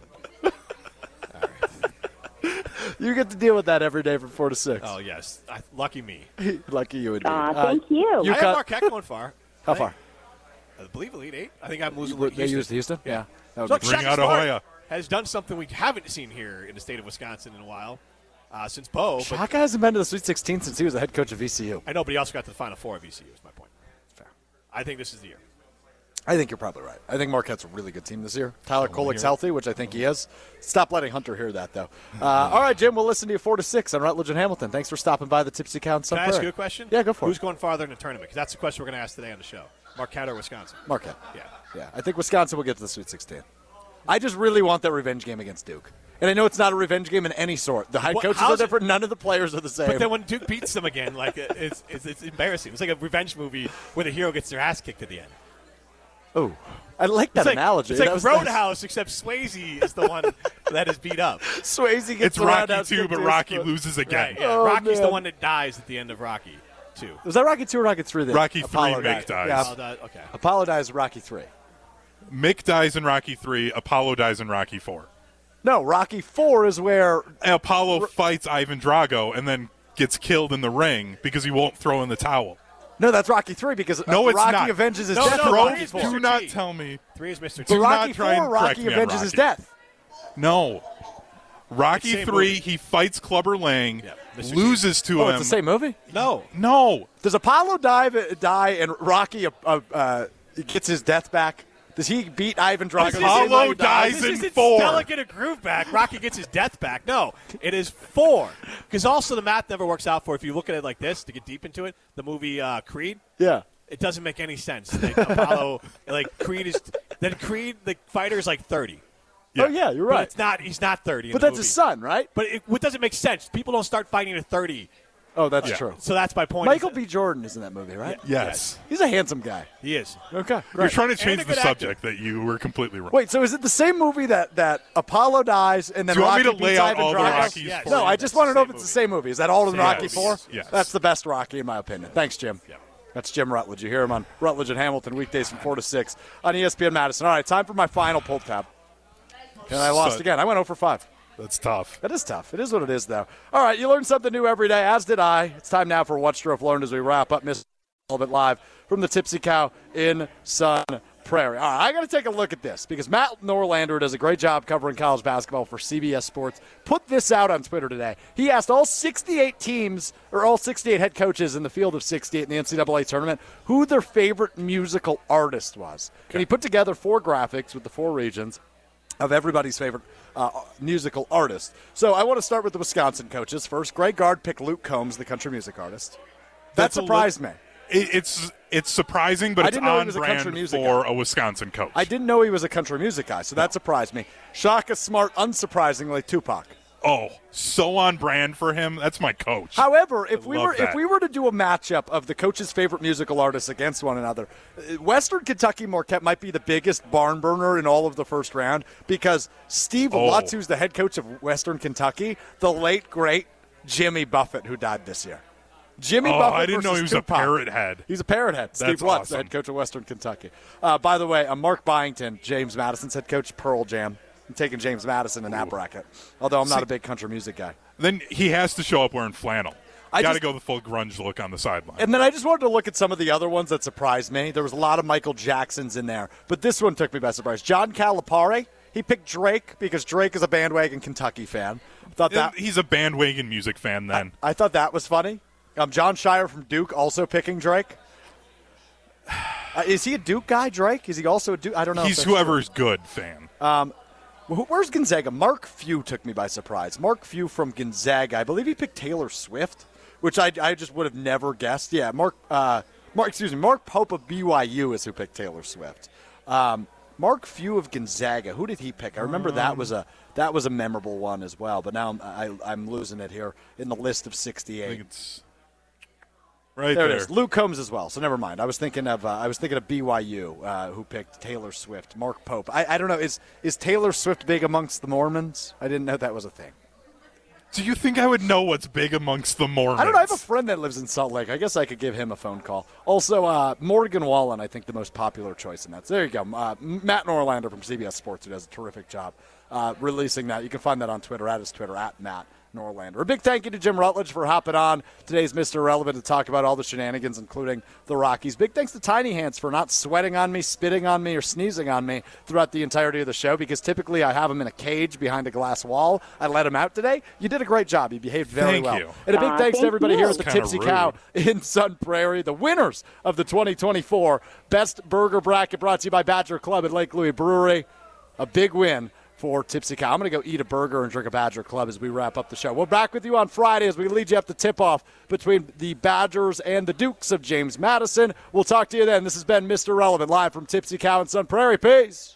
You get to deal with that every day from 4 to 6. Oh, yes. Lucky me. Lucky you and me. Thank you. I have Marquette going far. How far? I believe Elite 8. I think I'm losing They used Houston? Yeah. Bring out Ahoya. Has done something we haven't seen here in the state of Wisconsin in a while. Since Bo. Shaka hasn't been to the Sweet 16 since he was the head coach of VCU. I know, but he also got to the Final Four of VCU, is my point. Fair. I think this is the year. I think you're probably right. I think Marquette's a really good team this year. Tyler Kolek's healthy, which I think he is. Stop letting Hunter hear that, though. All right, Jim, we'll listen to you 4 to 6 on Rutledge and Hamilton. Thanks for stopping by the Tipsy Cow in Sun Can I ask Prairie. you a question? Yeah, go for Who's it. going farther in the tournament? Because that's the question we're going to ask today on the show. Marquette or Wisconsin? Marquette. Yeah. I think Wisconsin will get to the Sweet 16. I just really want that revenge game against Duke. And I know it's not a revenge game in any sort. The head coaches are different. None of the players are the same. But then when Duke beats them again, it's embarrassing. It's like a revenge movie where the hero gets their ass kicked at the end. Oh, I like that analogy. It's like That was Roadhouse, except Swayze is the one that is beat up. Swayze gets It's the Rocky roundhouse 2, kick but to Rocky his foot. loses again. Right, yeah. Oh, Rocky's the man. one that dies at the end of Rocky 2. Was that Rocky 2 or Rocky 3? Rocky 3, Apollo Mick dies. Yeah, Okay. Apollo dies Rocky 3. Mick dies in Rocky 3. Apollo dies in Rocky 4. No, Rocky 4 is where Apollo fights Ivan Drago and then gets killed in the ring because he won't throw in the towel. No, that's Rocky 3 because No, it's Rocky not. avenges his No, death. no, in Bro, Rocky 4. Mr. do not T. tell me. 3 is Mr. But T. Do Rocky not try and 4, correct Rocky me on avenges his Rocky. death. No. Rocky Same 3, movie. he fights Clubber Lang, Yeah, Mr. T. loses to Oh, him. it's the same movie? No. No. Does Apollo die and Rocky gets his death back? Does he beat Ivan Drago? Apollo dies This in isn't 4. Stella get a groove back. Rocky gets his death back. No, it is 4. Because also the math never works out for if you look at it like this to get deep into it. The movie Creed. Yeah. It doesn't make any sense. Like Apollo, Creed is then Creed. The fighter is like 30. Oh, yeah, you're But right. it's not. He's not 30. But that's his son, right? But it doesn't make sense. People don't start fighting at 30. Oh, that's Yeah. true. So that's my point. Michael B. Jordan is in that movie, right? Yes. He's a handsome guy. He is. Okay, You're great. trying to And change a the good actor. subject that you were completely wrong. Wait, so is it the same movie that Apollo dies and then Do you want Rocky me to lay beats out Ivan all the Drago? Rockies Yes. for No, you? I just It's want to the know if same it's the same movie. Is that all in Same Rocky movie. 4? Yes. That's the best Rocky, in my opinion. Thanks, Jim. Yep. That's Jim Rutledge. You hear him on Rutledge and Hamilton weekdays from 4 to 6 on ESPN Madison. All right, time for my final pull tab. And I lost again. I went 0 for 5. That's tough. That is tough. It is what it is, though. All right, you learn something new every day, as did I. It's time now for What Strofe Learned as we wrap up Miss a little bit live from the Tipsy Cow in Sun Prairie. All right, I got to take a look at this because Matt Norlander does a great job covering college basketball for CBS Sports. Put this out on Twitter today. He asked all 68 teams, or all 68 head coaches in the field of 68 in the NCAA tournament, who their favorite musical artist was. And he put together 4 graphics with the 4 regions of everybody's favorite musical artist. So I want to start with the Wisconsin coaches first. Greg Gard picked Luke Combs, the country music artist. That That's a surprised me. It's surprising, but I it's didn't know he on was a country brand music for guy. a Wisconsin coach. I didn't know he was a country music guy, so that surprised me. Shaka Smart, unsurprisingly, Tupac. Oh, so on brand for him. That's my coach. However, if we love were that. to do a matchup of the coach's favorite musical artists against one another, Western Kentucky Marquette might be the biggest barn burner in all of the first round because Steve Lutz, who's the head coach of Western Kentucky, the late great Jimmy Buffett, who died this year. Jimmy Buffett I didn't know he versus was Tupac. a parrot head. He's a parrot head. Steve That's Lutz, the awesome. head coach of Western Kentucky. By the way, Mark Byington, James Madison's head coach, Pearl Jam. I'm taking James Madison in that bracket, although I'm not a big country music guy. Then he has to show up wearing flannel. I Got to just- go the full grunge look on the sideline. And then I just wanted to look at some of the other ones that surprised me. There was a lot of Michael Jacksons in there, but this one took me by surprise. John Calipari, he picked Drake because Drake is a bandwagon Kentucky fan. He's a bandwagon music fan then. I thought that was funny. John Shire from Duke also picking Drake. Is he a Duke guy, Drake? Is he also a Duke? I don't know. if He's that's true. whoever's good fan. Where's Gonzaga? Mark Few took me by surprise. Mark Few from Gonzaga. I believe he picked Taylor Swift, which I just would have never guessed. Yeah, Mark Pope of BYU is who picked Taylor Swift. Mark Few of Gonzaga. Who did he pick? I remember that was a memorable one as well. But now I'm losing it here in the list of I 68. think it's right There there. it is. Luke Combs as well. So never mind. I was thinking of BYU who picked Taylor Swift. Mark Pope. I don't know. Is Taylor Swift big amongst the Mormons? I didn't know that was a thing. Do you think I would know what's big amongst the Mormons? I don't know. I have a friend that lives in Salt Lake. I guess I could give him a phone call. Also, Morgan Wallen, I think the most popular choice in that. So there you go. Matt Norlander from CBS Sports, who does a terrific job releasing that. You can find that on Twitter, at his Twitter, at Matt Norlander. A big thank you to Jim Rutledge for hopping on today's Mr. Irrelevant to talk about all the shenanigans, including the Rockies. Big thanks to Tiny Hands for not sweating on me, spitting on me, or sneezing on me throughout the entirety of the show, because typically I have him in a cage behind a glass wall. I let him out today. You did a great job. You behaved very Thank well. you. And a big thanks to everybody here at the That's kinda Tipsy rude. Cow in Sun Prairie, the winners of the 2024 Best Burger Bracket, brought to you by Badger Club at Lake Louis Brewery. A big win for Tipsy Cow. I'm going to go eat a burger and drink a Badger Club as we wrap up the show. We're back with you on Friday as we lead you up the tip-off between the Badgers and the Dukes of James Madison. We'll talk to you then. This has been Mr. Relevant, live from Tipsy Cow in Sun Prairie. Peace.